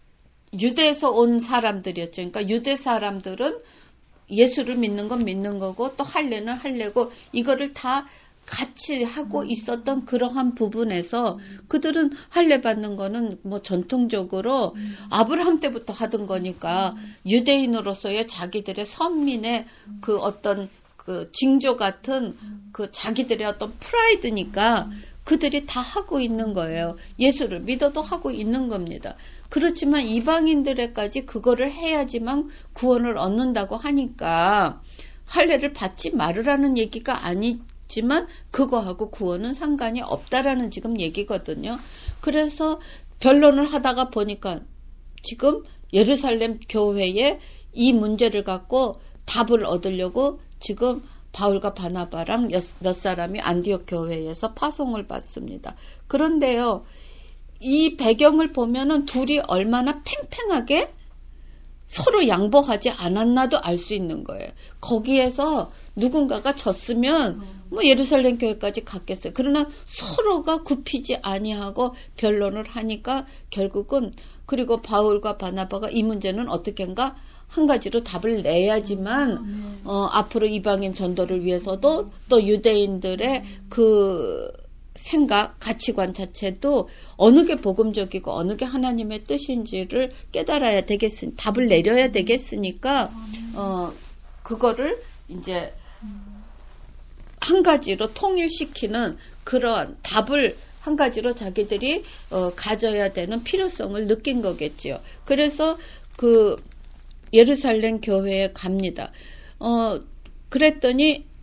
유대에서 온 사람들이었죠. 그러니까 유대 사람들은 예수를 믿는 건 믿는 거고 또 할례는 할례고 이거를 다 같이 하고 있었던 그러한 부분에서 그들은 할례 받는 거는 뭐 전통적으로 아브라함 때부터 하던 거니까 유대인으로서의 자기들의 선민의 그 어떤 그 징조 같은 그 자기들의 어떤 프라이드니까 그들이 다 하고 있는 거예요. 예수를 믿어도 하고 있는 겁니다. 그렇지만 이방인들에까지 그거를 해야지만 구원을 얻는다고 하니까 할례를 받지 말으라는 얘기가 아니 지만 그거하고 구원은 상관이 없다라는 지금 얘기거든요. 그래서 변론을 하다가 보니까 지금 예루살렘 교회에 이 문제를 갖고 답을 얻으려고 지금 바울과 바나바랑 몇 사람이 안디옥 교회에서 파송을 받습니다. 그런데요, 이 배경을 보면은 둘이 얼마나 팽팽하게 서로 양보하지 않았나도 알 수 있는 거예요. 거기에서 누군가가 졌으면 뭐 예루살렘 교회까지 갔겠어요. 그러나 서로가 굽히지 아니하고 변론을 하니까 결국은 그리고 바울과 바나바가 이 문제는 어떻게인가 한 가지로 답을 내야지만 어, 앞으로 이방인 전도를 위해서도 또 유대인들의 그 생각, 가치관 자체도 어느 게 복음적이고 어느 게 하나님의 뜻인지를 깨달아야 되겠으니 답을 내려야 되겠으니까 어 그거를 이제 한 가지로 통일시키는 그런 답을 한 가지로 자기들이 어 가져야 되는 필요성을 느낀 거겠지요. 그래서 그 예루살렘 교회에 갑니다. 어 그랬더니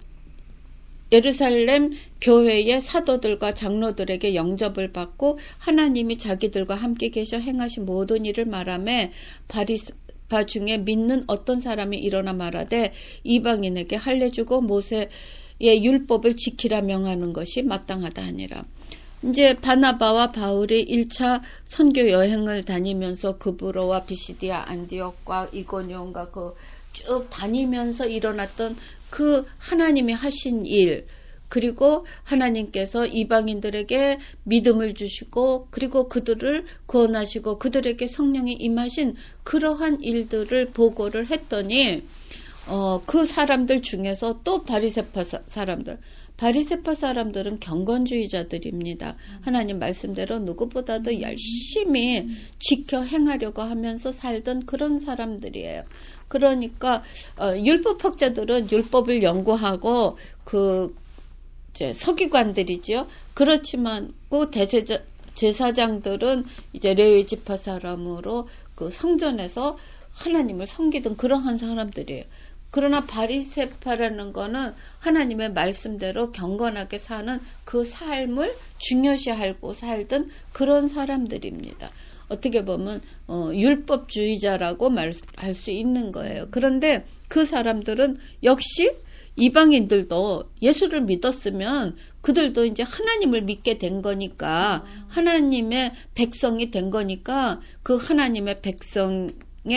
예루살렘 교회의 사도들과 장로들에게 영접을 받고 하나님이 자기들과 함께 계셔 행하신 모든 일을 말하며 바리바 중에 믿는 어떤 사람이 일어나 말하되 이방인에게 할례 주고 모세의 율법을 지키라 명하는 것이 마땅하다 하니라. 이제 바나바와 바울이 일 차 선교 여행을 다니면서 그브로와 비시디아 안디옥과 이고니온과 그 쭉 다니면서 일어났던 그 하나님이 하신 일, 그리고 하나님께서 이방인들에게 믿음을 주시고 그리고 그들을 구원하시고 그들에게 성령이 임하신 그러한 일들을 보고를 했더니 어, 그 사람들 중에서 또 바리새파 사람들, 바리새파 사람들은 경건주의자들입니다. 하나님 말씀대로 누구보다도 열심히 지켜 행하려고 하면서 살던 그런 사람들이에요. 그러니까 어, 율법학자들은 율법을 연구하고 그 이제 서기관들이지요. 그렇지만 그 대제자 제사장들은 이제 레위 지파 사람으로 그 성전에서 하나님을 섬기던 그러한 사람들이에요. 그러나 바리새파라는 거는 하나님의 말씀대로 경건하게 사는 그 삶을 중요시하고 살던 그런 사람들입니다. 어떻게 보면 어, 율법주의자라고 말할 수 있는 거예요. 그런데 그 사람들은 역시 이방인들도 예수를 믿었으면 그들도 이제 하나님을 믿게 된 거니까 하나님의 백성이 된 거니까 그 하나님의 백성의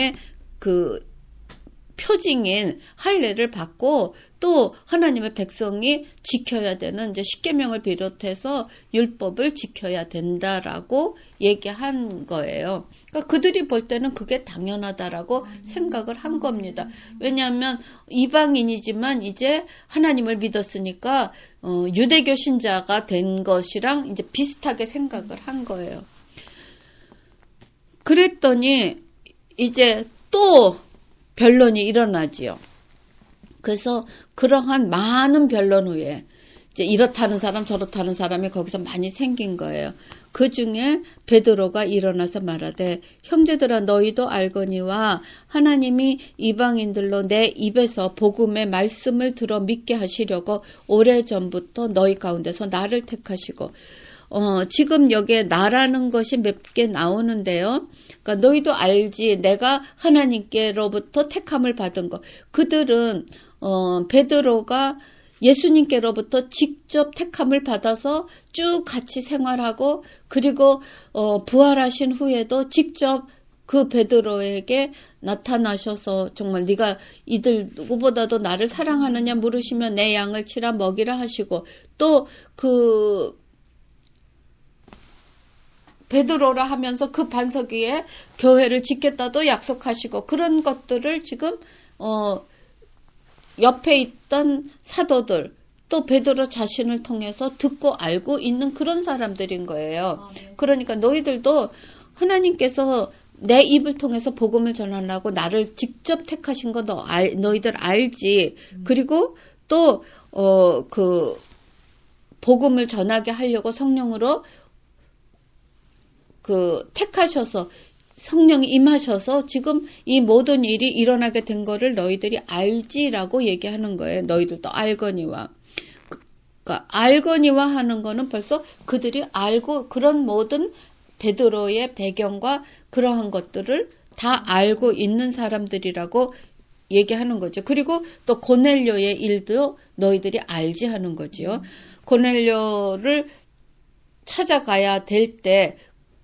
그 표징인 할례를 받고 또 하나님의 백성이 지켜야 되는 이제 십계명을 비롯해서 율법을 지켜야 된다라고 얘기한 거예요. 그러니까 그들이 볼 때는 그게 당연하다라고 생각을 한 겁니다. 왜냐하면 이방인이지만 이제 하나님을 믿었으니까 어, 유대교 신자가 된 것이랑 이제 비슷하게 생각을 한 거예요. 그랬더니 이제 또 변론이 일어나지요. 그래서 그러한 많은 변론 후에 이제 이렇다는 사람 저렇다는 사람이 거기서 많이 생긴 거예요. 그 중에 베드로가 일어나서 말하되 형제들아 너희도 알거니와 하나님이 이방인들로 내 입에서 복음의 말씀을 들어 믿게 하시려고 오래전부터 너희 가운데서 나를 택하시고 어, 지금 여기에 나라는 것이 몇 개 나오는데요. 그러니까 너희도 알지 내가 하나님께로부터 택함을 받은 거. 그들은 어, 베드로가 예수님께로부터 직접 택함을 받아서 쭉 같이 생활하고 그리고 어, 부활하신 후에도 직접 그 베드로에게 나타나셔서 정말 네가 이들 누구보다도 나를 사랑하느냐 물으시면 내 양을 치라 먹이라 하시고 또 그 베드로라 하면서 그 반석 위에 교회를 짓겠다도 약속하시고 그런 것들을 지금 어 옆에 있던 사도들 또 베드로 자신을 통해서 듣고 알고 있는 그런 사람들인 거예요. 아, 네. 그러니까 너희들도 하나님께서 내 입을 통해서 복음을 전하려고 나를 직접 택하신 거 너 알, 너희들 알지. 음. 그리고 또 어, 그 복음을 전하게 하려고 성령으로 그 택하셔서 성령이 임하셔서 지금 이 모든 일이 일어나게 된 거를 너희들이 알지라고 얘기하는 거예요. 너희들도 알거니와. 그러니까 알거니와 하는 거는 벌써 그들이 알고 그런 모든 베드로의 배경과 그러한 것들을 다 알고 있는 사람들이라고 얘기하는 거죠. 그리고 또 고넬료의 일도 너희들이 알지 하는 거지요. 고넬료를 찾아가야 될 때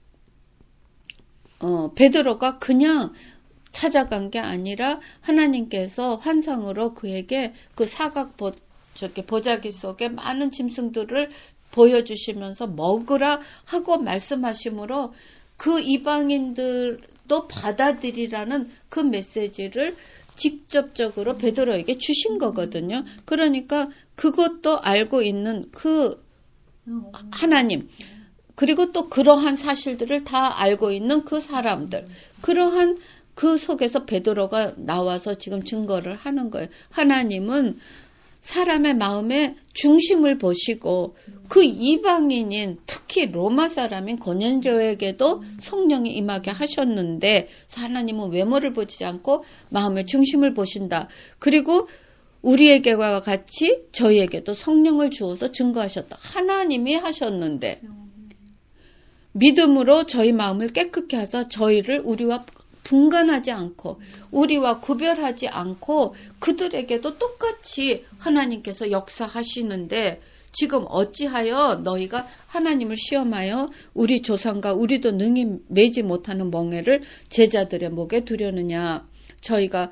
어, 베드로가 그냥 찾아간 게 아니라 하나님께서 환상으로 그에게 그 사각 보, 저기 보자기 속에 많은 짐승들을 보여주시면서 먹으라 하고 말씀하심으로 그 이방인들도 받아들이라는 그 메시지를 직접적으로 베드로에게 주신 거거든요. 그러니까 그것도 알고 있는 그 하나님 그리고 또 그러한 사실들을 다 알고 있는 그 사람들 그러한 그 속에서 베드로가 나와서 지금 증거를 하는 거예요. 하나님은 사람의 마음의 중심을 보시고 그 이방인인 특히 로마 사람인 고넬료에게도 성령이 임하게 하셨는데 하나님은 외모를 보지 않고 마음의 중심을 보신다. 그리고 우리에게와 같이 저희에게도 성령을 주어서 증거하셨다. 하나님이 하셨는데 믿음으로 저희 마음을 깨끗게 하사 저희를 우리와 분간하지 않고 우리와 구별하지 않고 그들에게도 똑같이 하나님께서 역사하시는데 지금 어찌하여 너희가 하나님을 시험하여 우리 조상과 우리도 능히 매지 못하는 멍에를 제자들의 목에 두려느냐. 저희가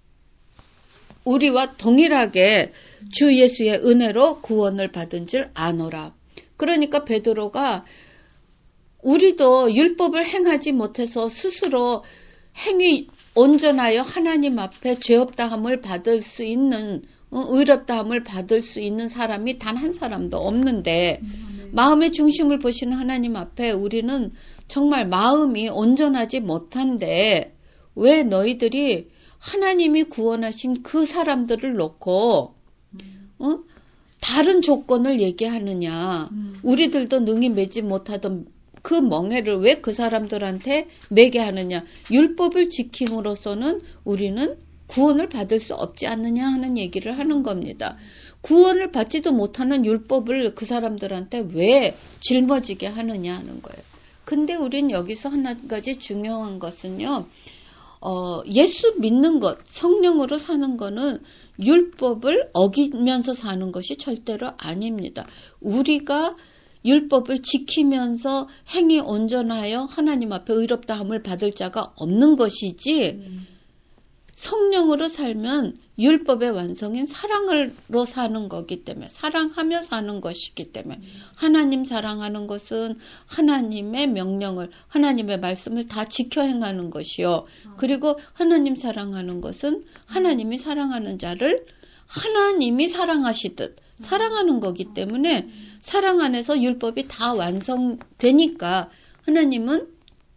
우리와 동일하게 주 예수의 은혜로 구원을 받은 줄 아노라. 그러니까 베드로가 우리도 율법을 행하지 못해서 스스로 행위 온전하여 하나님 앞에 죄 없다함을 받을 수 있는 의롭다함을 받을 수 있는 사람이 단 한 사람도 없는데 음, 마음의 중심을 보시는 하나님 앞에 우리는 정말 마음이 온전하지 못한데 왜 너희들이 하나님이 구원하신 그 사람들을 놓고 어? 다른 조건을 얘기하느냐. 음. 우리들도 능히 매지 못하던 그 멍에를 왜 그 사람들한테 매게 하느냐. 율법을 지킴으로써는 우리는 구원을 받을 수 없지 않느냐 하는 얘기를 하는 겁니다. 구원을 받지도 못하는 율법을 그 사람들한테 왜 짊어지게 하느냐 하는 거예요. 근데 우린 여기서 한 가지 중요한 것은요. 어, 예수 믿는 것, 성령으로 사는 거는 율법을 어기면서 사는 것이 절대로 아닙니다. 우리가 율법을 지키면서 행위 온전하여 하나님 앞에 의롭다함을 받을 자가 없는 것이지 음. 성령으로 살면 율법의 완성인 사랑으로 사는 거기 때문에 사랑하며 사는 것이기 때문에 음. 하나님 사랑하는 것은 하나님의 명령을 하나님의 말씀을 다 지켜 행하는 것이요. 음. 그리고 하나님 사랑하는 것은 하나님이 사랑하는 자를 하나님이 사랑하시듯 사랑하는 거기 때문에 사랑 안에서 율법이 다 완성되니까 하나님은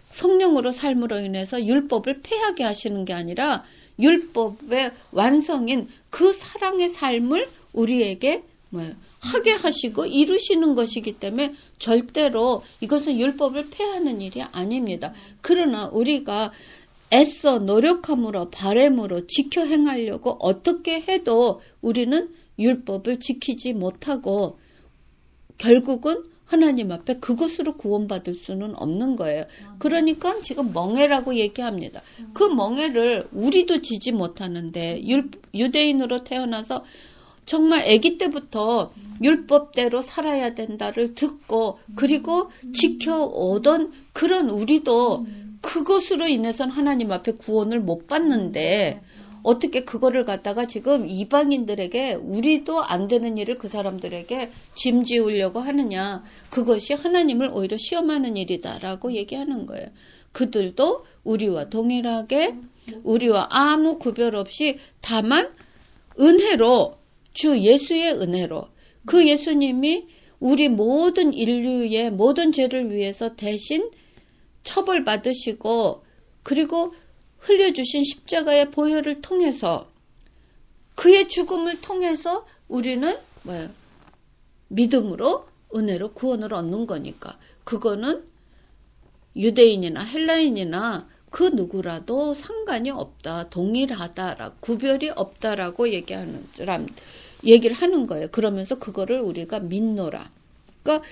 성령으로 삶으로 인해서 율법을 폐하게 하시는 게 아니라 율법의 완성인 그 사랑의 삶을 우리에게 뭐 하게 하시고 이루시는 것이기 때문에 절대로 이것은 율법을 폐하는 일이 아닙니다. 그러나 우리가 애써 노력함으로 바램으로 지켜 행하려고 어떻게 해도 우리는 율법을 지키지 못하고 결국은 하나님 앞에 그것으로 구원받을 수는 없는 거예요. 그러니까 지금 멍에라고 얘기합니다. 그 멍에를 우리도 지지 못하는데 유대인으로 태어나서 정말 아기 때부터 율법대로 살아야 된다를 듣고 그리고 지켜오던 그런 우리도 그것으로 인해서는 하나님 앞에 구원을 못 받는데 어떻게 그거를 갖다가 지금 이방인들에게 우리도 안 되는 일을 그 사람들에게 짐지우려고 하느냐. 그것이 하나님을 오히려 시험하는 일이다라고 얘기하는 거예요. 그들도 우리와 동일하게 우리와 아무 구별 없이 다만 은혜로 주 예수의 은혜로 그 예수님이 우리 모든 인류의 모든 죄를 위해서 대신 처벌받으시고 그리고 흘려주신 십자가의 보혈을 통해서 그의 죽음을 통해서 우리는 뭐예요? 믿음으로 은혜로 구원을 얻는 거니까 그거는 유대인이나 헬라인이나 그 누구라도 상관이 없다. 동일하다. 구별이 없다라고 얘기하는 얘기를 하는 거예요. 그러면서 그거를 우리가 믿노라. 그러니까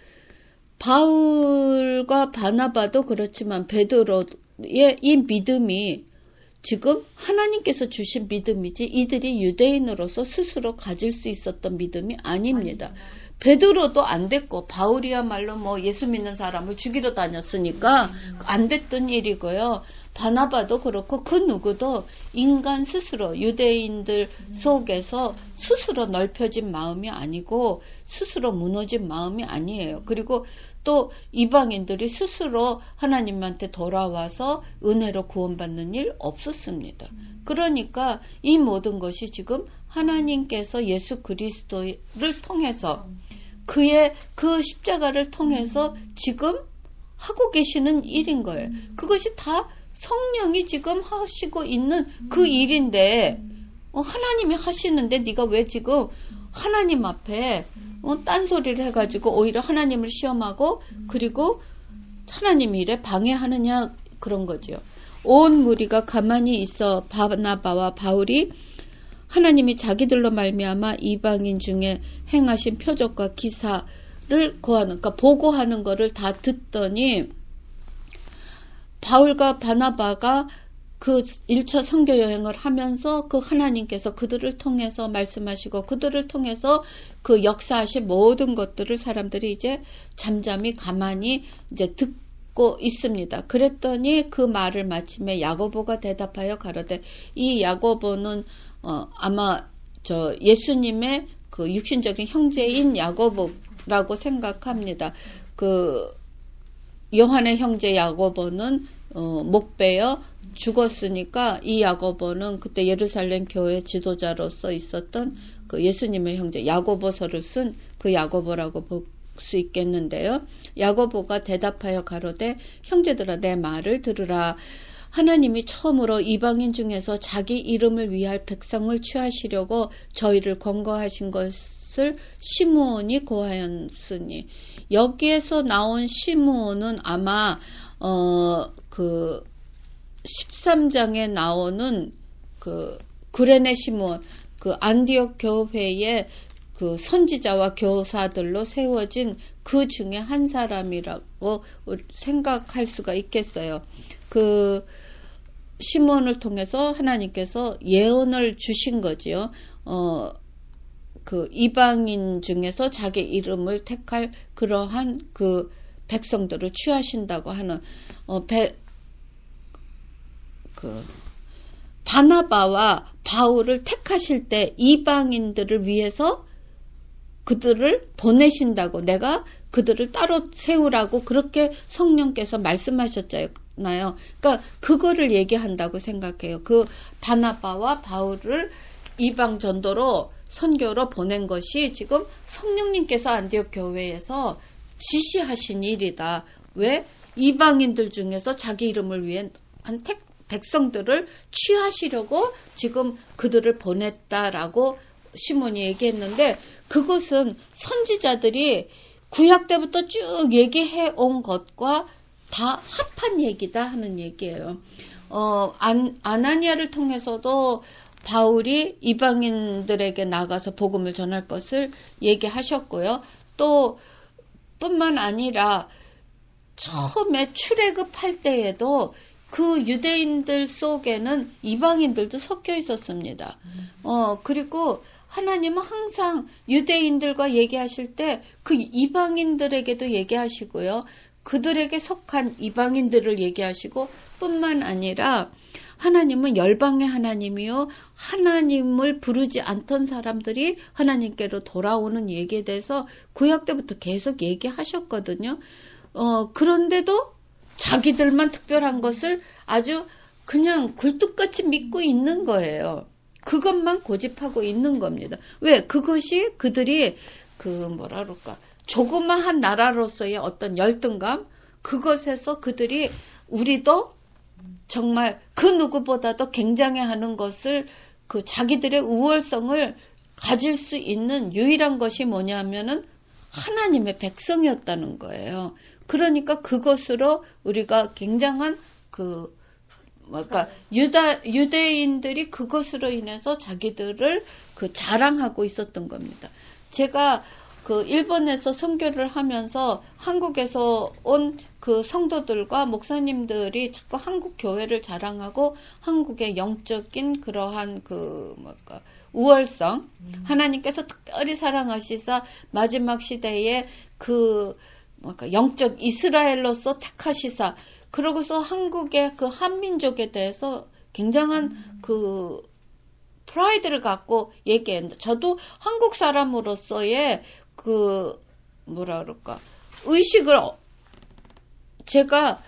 바울과 바나바도 그렇지만 베드로의 이 믿음이 지금 하나님께서 주신 믿음이지 이들이 유대인으로서 스스로 가질 수 있었던 믿음이 아닙니다. 아닙니다. 베드로도 안 됐고 바울이야말로 뭐 예수 믿는 사람을 죽이러 다녔으니까 안 됐던 일이고요. 바나바도 그렇고 그 누구도 인간 스스로 유대인들 속에서 스스로 넓혀진 마음이 아니고 스스로 무너진 마음이 아니에요. 그리고 또 이방인들이 스스로 하나님한테 돌아와서 은혜로 구원받는 일 없었습니다. 그러니까 이 모든 것이 지금 하나님께서 예수 그리스도를 통해서 그의 그 십자가를 통해서 지금 하고 계시는 일인 거예요. 그것이 다 성령이 지금 하시고 있는 그 일인데 어, 하나님이 하시는데 네가 왜 지금 하나님 앞에 어, 딴소리를 해가지고 오히려 하나님을 시험하고 그리고 하나님 일에 방해하느냐 그런 거죠. 온 무리가 가만히 있어 바나바와 바울이 하나님이 자기들로 말미암아 이방인 중에 행하신 표적과 기사를 고하는, 그러니까 보고하는 거를 다 듣더니 바울과 바나바가 그 일 차 선교 여행을 하면서 그 하나님께서 그들을 통해서 말씀하시고 그들을 통해서 그 역사하신 모든 것들을 사람들이 이제 잠잠히 가만히 이제 듣고 있습니다. 그랬더니 그 말을 마침에 야고보가 대답하여 가로되 이 야고보는 어, 아마 저 예수님의 그 육신적인 형제인 야고보라고 생각합니다. 그 요한의 형제 야고보는 어, 목베어 죽었으니까 이 야고보는 그때 예루살렘 교회 지도자로서 있었던 그 예수님의 형제 야고보서를 쓴 그 야고보라고 볼 수 있겠는데요. 야고보가 대답하여 가로되 형제들아 내 말을 들으라. 하나님이 처음으로 이방인 중에서 자기 이름을 위할 백성을 취하시려고 저희를 권고하신 것을 시므온이 고하였으니 여기에서 나온 시므온은 아마 어, 그 십삼 장에 나오는 그 구레네 시므온 그 안디옥 교회의 그 선지자와 교사들로 세워진 그 중에 한 사람이라고 생각할 수가 있겠어요. 그 시므온을 통해서 하나님께서 예언을 주신 거지요. 어, 그 이방인 중에서 자기 이름을 택할 그러한 그 백성들을 취하신다고 하는 어, 배, 그 바나바와 바울을 택하실 때 이방인들을 위해서 그들을 보내신다고 내가 그들을 따로 세우라고 그렇게 성령께서 말씀하셨잖아요. 그러니까 그거를 얘기한다고 생각해요. 그 바나바와 바울을 이방 전도로 선교로 보낸 것이 지금 성령님께서 안디옥 교회에서 지시하신 일이다. 왜? 이방인들 중에서 자기 이름을 위해 한 택, 백성들을 취하시려고 지금 그들을 보냈다라고 시몬이 얘기했는데, 그것은 선지자들이 구약 때부터 쭉 얘기해 온 것과 다 합한 얘기다 하는 얘기예요. 어, 안, 아나니아를 통해서도 바울이 이방인들에게 나가서 복음을 전할 것을 얘기하셨고요. 또 뿐만 아니라 처음에 출애굽할 때에도 그 유대인들 속에는 이방인들도 섞여 있었습니다. 어, 그리고 하나님은 항상 유대인들과 얘기하실 때 그 이방인들에게도 얘기하시고요. 그들에게 속한 이방인들을 얘기하시고 뿐만 아니라 하나님은 열방의 하나님이요. 하나님을 부르지 않던 사람들이 하나님께로 돌아오는 얘기에 대해서 구약 때부터 계속 얘기하셨거든요. 어, 그런데도 자기들만 특별한 것을 아주 그냥 굴뚝같이 믿고 있는 거예요. 그것만 고집하고 있는 겁니다. 왜? 그것이 그들이 그 뭐라 그럴까 조그마한 나라로서의 어떤 열등감, 그것에서 그들이 우리도 정말 그 누구보다도 굉장해하는 것을, 그 자기들의 우월성을 가질 수 있는 유일한 것이 뭐냐면은 하나님의 백성이었다는 거예요. 그러니까 그것으로 우리가 굉장한 그 뭐랄까 유다 유대인들이 그것으로 인해서 자기들을 그 자랑하고 있었던 겁니다. 제가 그 일본에서 선교를 하면서 한국에서 온 그 성도들과 목사님들이 자꾸 한국 교회를 자랑하고 한국의 영적인 그러한 그 뭐랄까 우월성, 음. 하나님께서 특별히 사랑하시사 마지막 시대에 그 뭐랄까 영적 이스라엘로서 택하시사, 그러고서 한국의 그 한민족에 대해서 굉장한 음. 그 프라이드를 갖고 얘기했는데, 저도 한국 사람으로서의 그 뭐라 그럴까 의식을 제가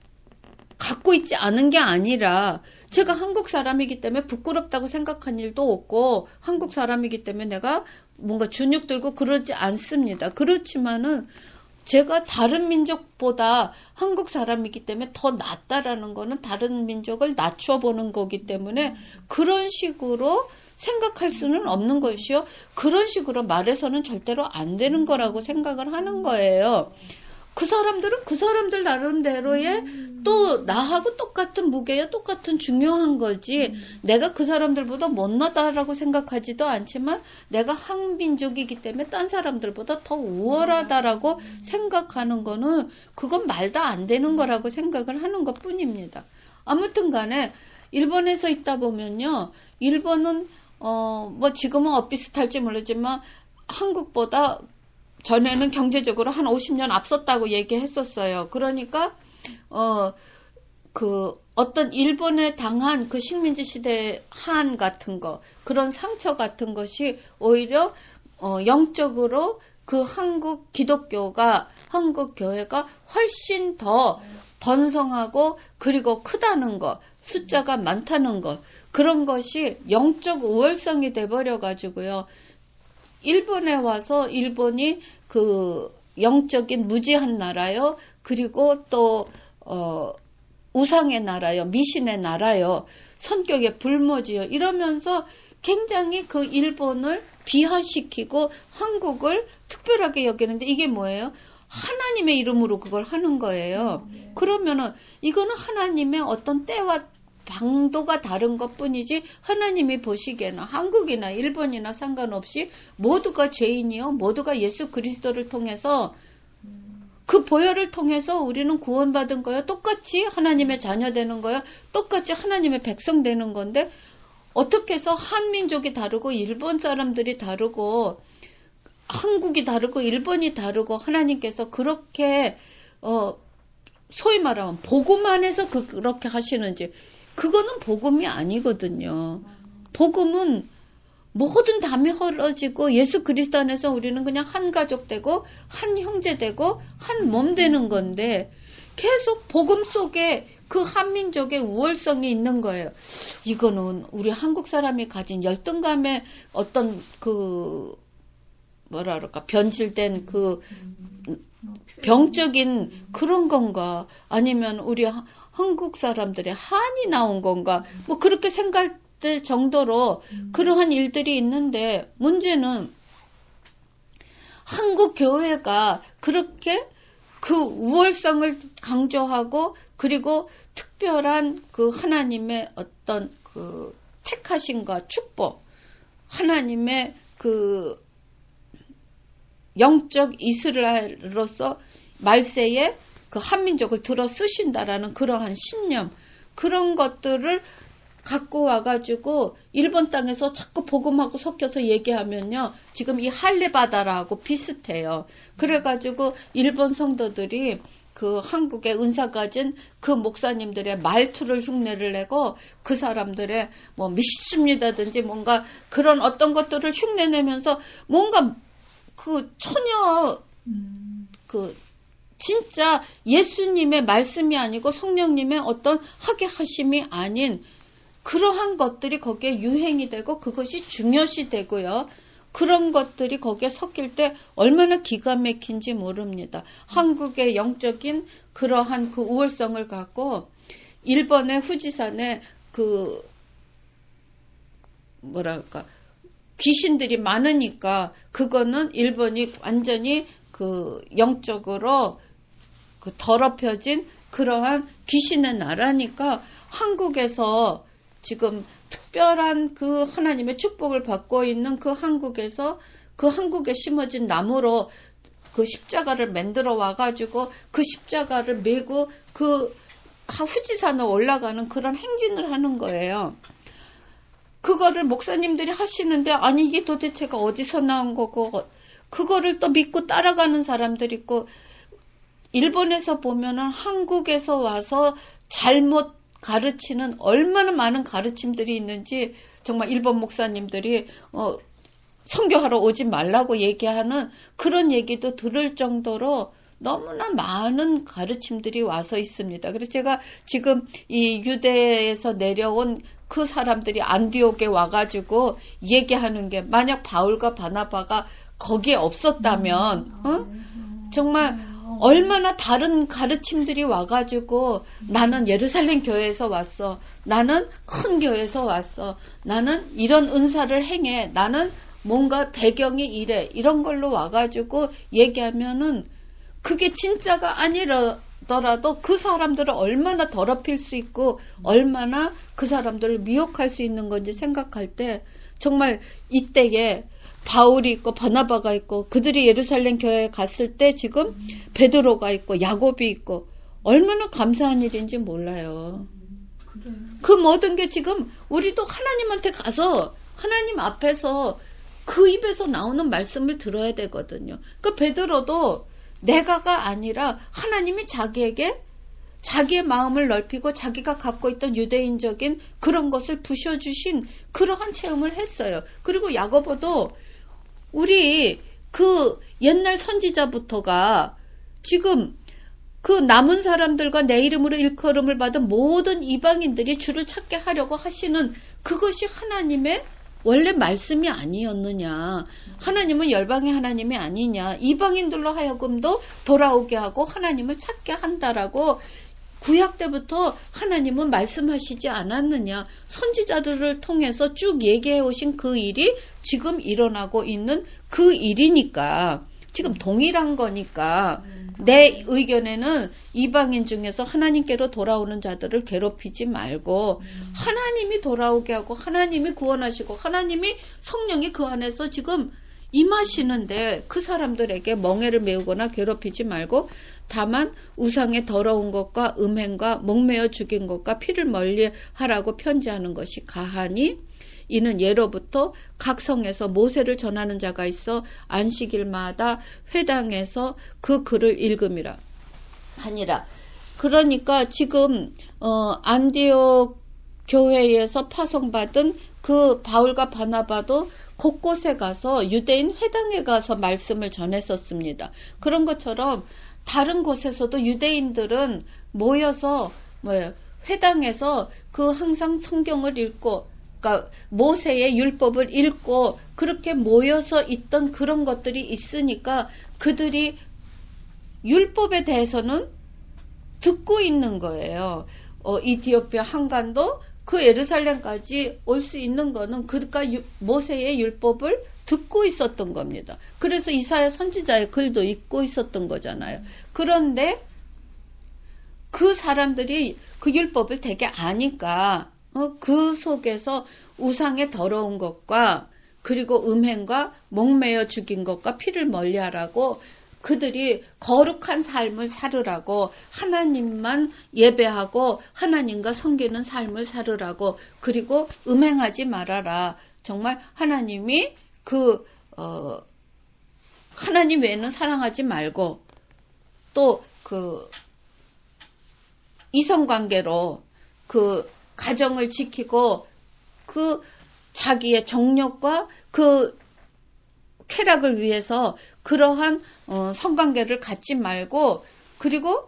갖고 있지 않은 게 아니라, 제가 한국 사람이기 때문에 부끄럽다고 생각한 일도 없고 한국 사람이기 때문에 내가 뭔가 주눅 들고 그러지 않습니다. 그렇지만은 제가 다른 민족보다 한국 사람이기 때문에 더 낫다라는 거는 다른 민족을 낮춰 보는 거기 때문에 그런 식으로 생각할 수는 없는 것이요. 그런 식으로 말해서는 절대로 안 되는 거라고 생각을 하는 거예요. 그 사람들은 그 사람들 나름대로의 음. 또 나하고 똑같은 무게야, 똑같은 중요한 거지. 음. 내가 그 사람들보다 못나다라고 생각하지도 않지만 내가 한민족이기 때문에 딴 사람들보다 더 우월하다라고 음. 생각하는 거는 그건 말도 안 되는 거라고 생각을 하는 것 뿐입니다. 아무튼 간에 일본에서 있다 보면요. 일본은 어, 뭐 지금은 엇비슷할지 모르지만 한국보다 전에는 경제적으로 한 오십 년 앞섰다고 얘기했었어요. 그러니까 어, 그 어떤 일본에 당한 그 식민지 시대 한 같은 거, 그런 상처 같은 것이 오히려 어, 영적으로 그 한국 기독교가, 한국 교회가 훨씬 더 번성하고 그리고 크다는 거, 숫자가 많다는 거, 그런 것이 영적 우월성이 돼버려 가지고요. 일본에 와서 일본이 그 영적인 무지한 나라요. 그리고 또 어, 우상의 나라요. 미신의 나라요. 성격의 불모지요. 이러면서 굉장히 그 일본을 비하시키고 한국을 특별하게 여기는데, 이게 뭐예요? 하나님의 이름으로 그걸 하는 거예요. 음, 네. 그러면은 이거는 하나님의 어떤 때와 방도가 다른 것 뿐이지, 하나님이 보시기에는 한국이나 일본이나 상관없이 모두가 죄인이요, 모두가 예수 그리스도를 통해서 그 보혈을 통해서 우리는 구원받은 거예요. 똑같이 하나님의 자녀 되는 거예요. 똑같이 하나님의 백성 되는 건데, 어떻게 해서 한민족이 다르고 일본 사람들이 다르고 한국이 다르고 일본이 다르고 하나님께서 그렇게 어 소위 말하면 복음 안에서 그, 그렇게 하시는지, 그거는 복음이 아니거든요. 복음은 모든 담이 헐어지고 예수 그리스도 안에서 우리는 그냥 한 가족 되고 한 형제 되고 한 몸 되는 건데, 계속 복음 속에 그 한민족의 우월성이 있는 거예요. 이거는 우리 한국 사람이 가진 열등감의 어떤 그 뭐라 그럴까 변질된 그 병적인 그런 건가? 아니면 우리 하, 한국 사람들의 한이 나온 건가? 뭐 그렇게 생각될 정도로 그러한 일들이 있는데 문제는 한국 교회가 그렇게 그 우월성을 강조하고 그리고 특별한 그 하나님의 어떤 그 택하심과 축복, 하나님의 그 영적 이스라엘로서 말세에 그 한민족을 들어 쓰신다라는 그러한 신념, 그런 것들을 갖고 와가지고 일본 땅에서 자꾸 복음하고 섞여서 얘기하면요, 지금 이 할례바다라고 비슷해요. 그래가지고 일본 성도들이 그 한국의 은사 가진 그 목사님들의 말투를 흉내를 내고 그 사람들의 뭐 믿습니다든지 뭔가 그런 어떤 것들을 흉내내면서 뭔가 그 전혀 그 진짜 예수님의 말씀이 아니고 성령님의 어떤 하게 하심이 아닌 그러한 것들이 거기에 유행이 되고 그것이 중요시 되고요. 그런 것들이 거기에 섞일 때 얼마나 기가 막힌지 모릅니다. 한국의 영적인 그러한 그 우월성을 갖고 일본의 후지산에 그 뭐랄까 귀신들이 많으니까 그거는 일본이 완전히 그 영적으로 그 더럽혀진 그러한 귀신의 나라니까 한국에서 지금 특별한 그 하나님의 축복을 받고 있는 그 한국에서 그 한국에 심어진 나무로 그 십자가를 만들어 와가지고 그 십자가를 메고 그 후지산에 올라가는 그런 행진을 하는 거예요. 그거를 목사님들이 하시는데 아니 이게 도대체가 어디서 나온 거고 그거를 또 믿고 따라가는 사람들이 있고 일본에서 보면은 한국에서 와서 잘못 가르치는 얼마나 많은 가르침들이 있는지 정말 일본 목사님들이 어, 선교하러 오지 말라고 얘기하는 그런 얘기도 들을 정도로 너무나 많은 가르침들이 와서 있습니다. 그래서 제가 지금 이 유대에서 내려온 그 사람들이 안디옥에 와가지고 얘기하는 게 만약 바울과 바나바가 거기에 없었다면 어? 정말 얼마나 다른 가르침들이 와가지고 나는 예루살렘 교회에서 왔어. 나는 큰 교회에서 왔어. 나는 이런 은사를 행해. 나는 뭔가 배경이 이래. 이런 걸로 와가지고 얘기하면은 그게 진짜가 아니더라도 그 사람들을 얼마나 더럽힐 수 있고 얼마나 그 사람들을 미혹할 수 있는 건지 생각할 때 정말 이때에 바울이 있고 바나바가 있고 그들이 예루살렘 교회에 갔을 때 지금 베드로가 있고 야곱이 있고 얼마나 감사한 일인지 몰라요. 그 모든 게 지금 우리도 하나님한테 가서 하나님 앞에서 그 입에서 나오는 말씀을 들어야 되거든요. 그 베드로도 내가가 아니라 하나님이 자기에게 자기의 마음을 넓히고 자기가 갖고 있던 유대인적인 그런 것을 부셔주신 그러한 체험을 했어요. 그리고 야고보도 우리 그 옛날 선지자부터가 지금 그 남은 사람들과 내 이름으로 일컬음을 받은 모든 이방인들이 주를 찾게 하려고 하시는 그것이 하나님의 원래 말씀이 아니었느냐. 하나님은 열방의 하나님이 아니냐. 이방인들로 하여금도 돌아오게 하고 하나님을 찾게 한다라고 구약 때부터 하나님은 말씀하시지 않았느냐. 선지자들을 통해서 쭉 얘기해 오신 그 일이 지금 일어나고 있는 그 일이니까 지금 동일한 거니까 내 의견에는 이방인 중에서 하나님께로 돌아오는 자들을 괴롭히지 말고 하나님이 돌아오게 하고 하나님이 구원하시고 하나님이 성령이 그 안에서 지금 임하시는데 그 사람들에게 멍해를 메우거나 괴롭히지 말고 다만 우상의 더러운 것과 음행과 목매어 죽인 것과 피를 멀리하라고 편지하는 것이 가하니 이는 예로부터 각 성에서 모세를 전하는 자가 있어 안식일마다 회당에서 그 글을 읽음이라 하니라. 그러니까 지금 어, 안디옥 교회에서 파송받은 그 바울과 바나바도 곳곳에 가서 유대인 회당에 가서 말씀을 전했었습니다. 그런 것처럼 다른 곳에서도 유대인들은 모여서 뭐예요? 회당에서 그 항상 성경을 읽고 그러니까 모세의 율법을 읽고 그렇게 모여서 있던 그런 것들이 있으니까 그들이 율법에 대해서는 듣고 있는 거예요. 어, 이티오피아 한간도 그 예루살렘까지 올 수 있는 거는 그가 모세의 율법을 듣고 있었던 겁니다. 그래서 이사야 선지자의 글도 읽고 있었던 거잖아요. 그런데 그 사람들이 그 율법을 되게 아니까 어, 그 속에서 우상의 더러운 것과 그리고 음행과 목매어 죽인 것과 피를 멀리하라고 그들이 거룩한 삶을 살으라고 하나님만 예배하고 하나님과 섬기는 삶을 살으라고 그리고 음행하지 말아라. 정말 하나님이 그 어, 하나님 외에는 사랑하지 말고 또 그 이성관계로 그 가정을 지키고 그 자기의 정욕과 그 쾌락을 위해서 그러한 어, 성관계를 갖지 말고 그리고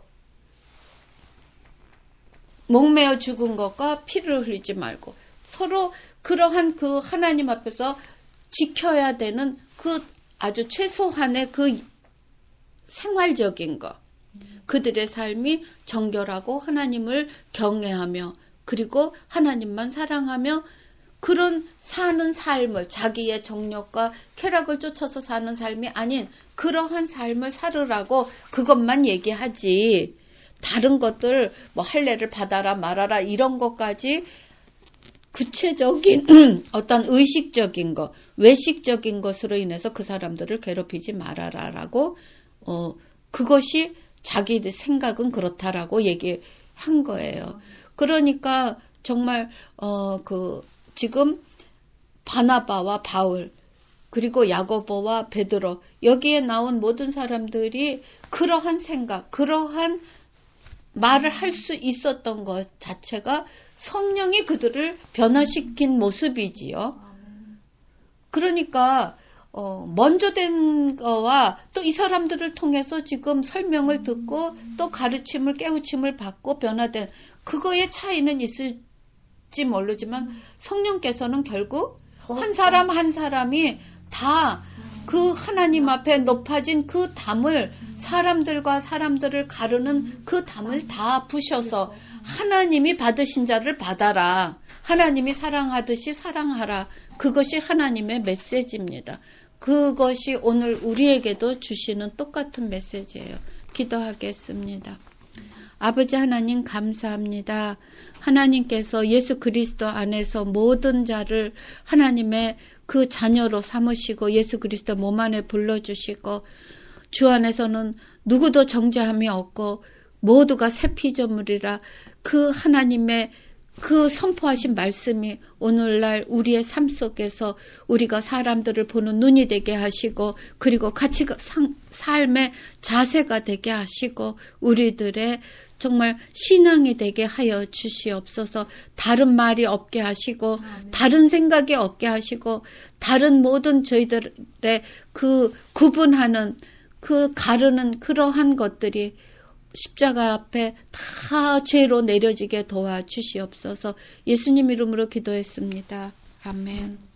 목매어 죽은 것과 피를 흘리지 말고 서로 그러한 그 하나님 앞에서 지켜야 되는 그 아주 최소한의 그 생활적인 것 그들의 삶이 정결하고 하나님을 경외하며 그리고 하나님만 사랑하며 그런 사는 삶을 자기의 정욕과 쾌락을 쫓아서 사는 삶이 아닌 그러한 삶을 살으라고 그것만 얘기하지 다른 것들 뭐 할례를 받아라 말아라 이런 것까지 구체적인 어떤 의식적인 것 외식적인 것으로 인해서 그 사람들을 괴롭히지 말아라라고 어 그것이 자기들 생각은 그렇다라고 얘기한 거예요. 그러니까 정말 어 그 지금 바나바와 바울 그리고 야고보와 베드로 여기에 나온 모든 사람들이 그러한 생각, 그러한 말을 할 수 있었던 것 자체가 성령이 그들을 변화시킨 모습이지요. 그러니까 어, 먼저 된 거와 또 이 사람들을 통해서 지금 설명을 듣고 또 가르침을 깨우침을 받고 변화된 그거의 차이는 있을지 모르지만 성령께서는 결국 한 사람 한 사람이 다 그 하나님 앞에 높아진 그 담을 사람들과 사람들을 가르는 그 담을 다 부셔서 하나님이 받으신 자를 받아라. 하나님이 사랑하듯이 사랑하라. 그것이 하나님의 메시지입니다. 그것이 오늘 우리에게도 주시는 똑같은 메시지예요. 기도하겠습니다. 아버지 하나님 감사합니다. 하나님께서 예수 그리스도 안에서 모든 자를 하나님의 그 자녀로 삼으시고 예수 그리스도 몸 안에 불러주시고 주 안에서는 누구도 정죄함이 없고 모두가 새 피조물이라 그 하나님의 그 선포하신 말씀이 오늘날 우리의 삶 속에서 우리가 사람들을 보는 눈이 되게 하시고 그리고 같이 삶의 자세가 되게 하시고 우리들의 정말 신앙이 되게 하여 주시옵소서. 다른 말이 없게 하시고 아멘. 다른 생각이 없게 하시고 다른 모든 저희들의 그 구분하는 그 가르는 그러한 것들이 십자가 앞에 다 죄로 내려지게 도와주시옵소서. 예수님 이름으로 기도했습니다. 아멘.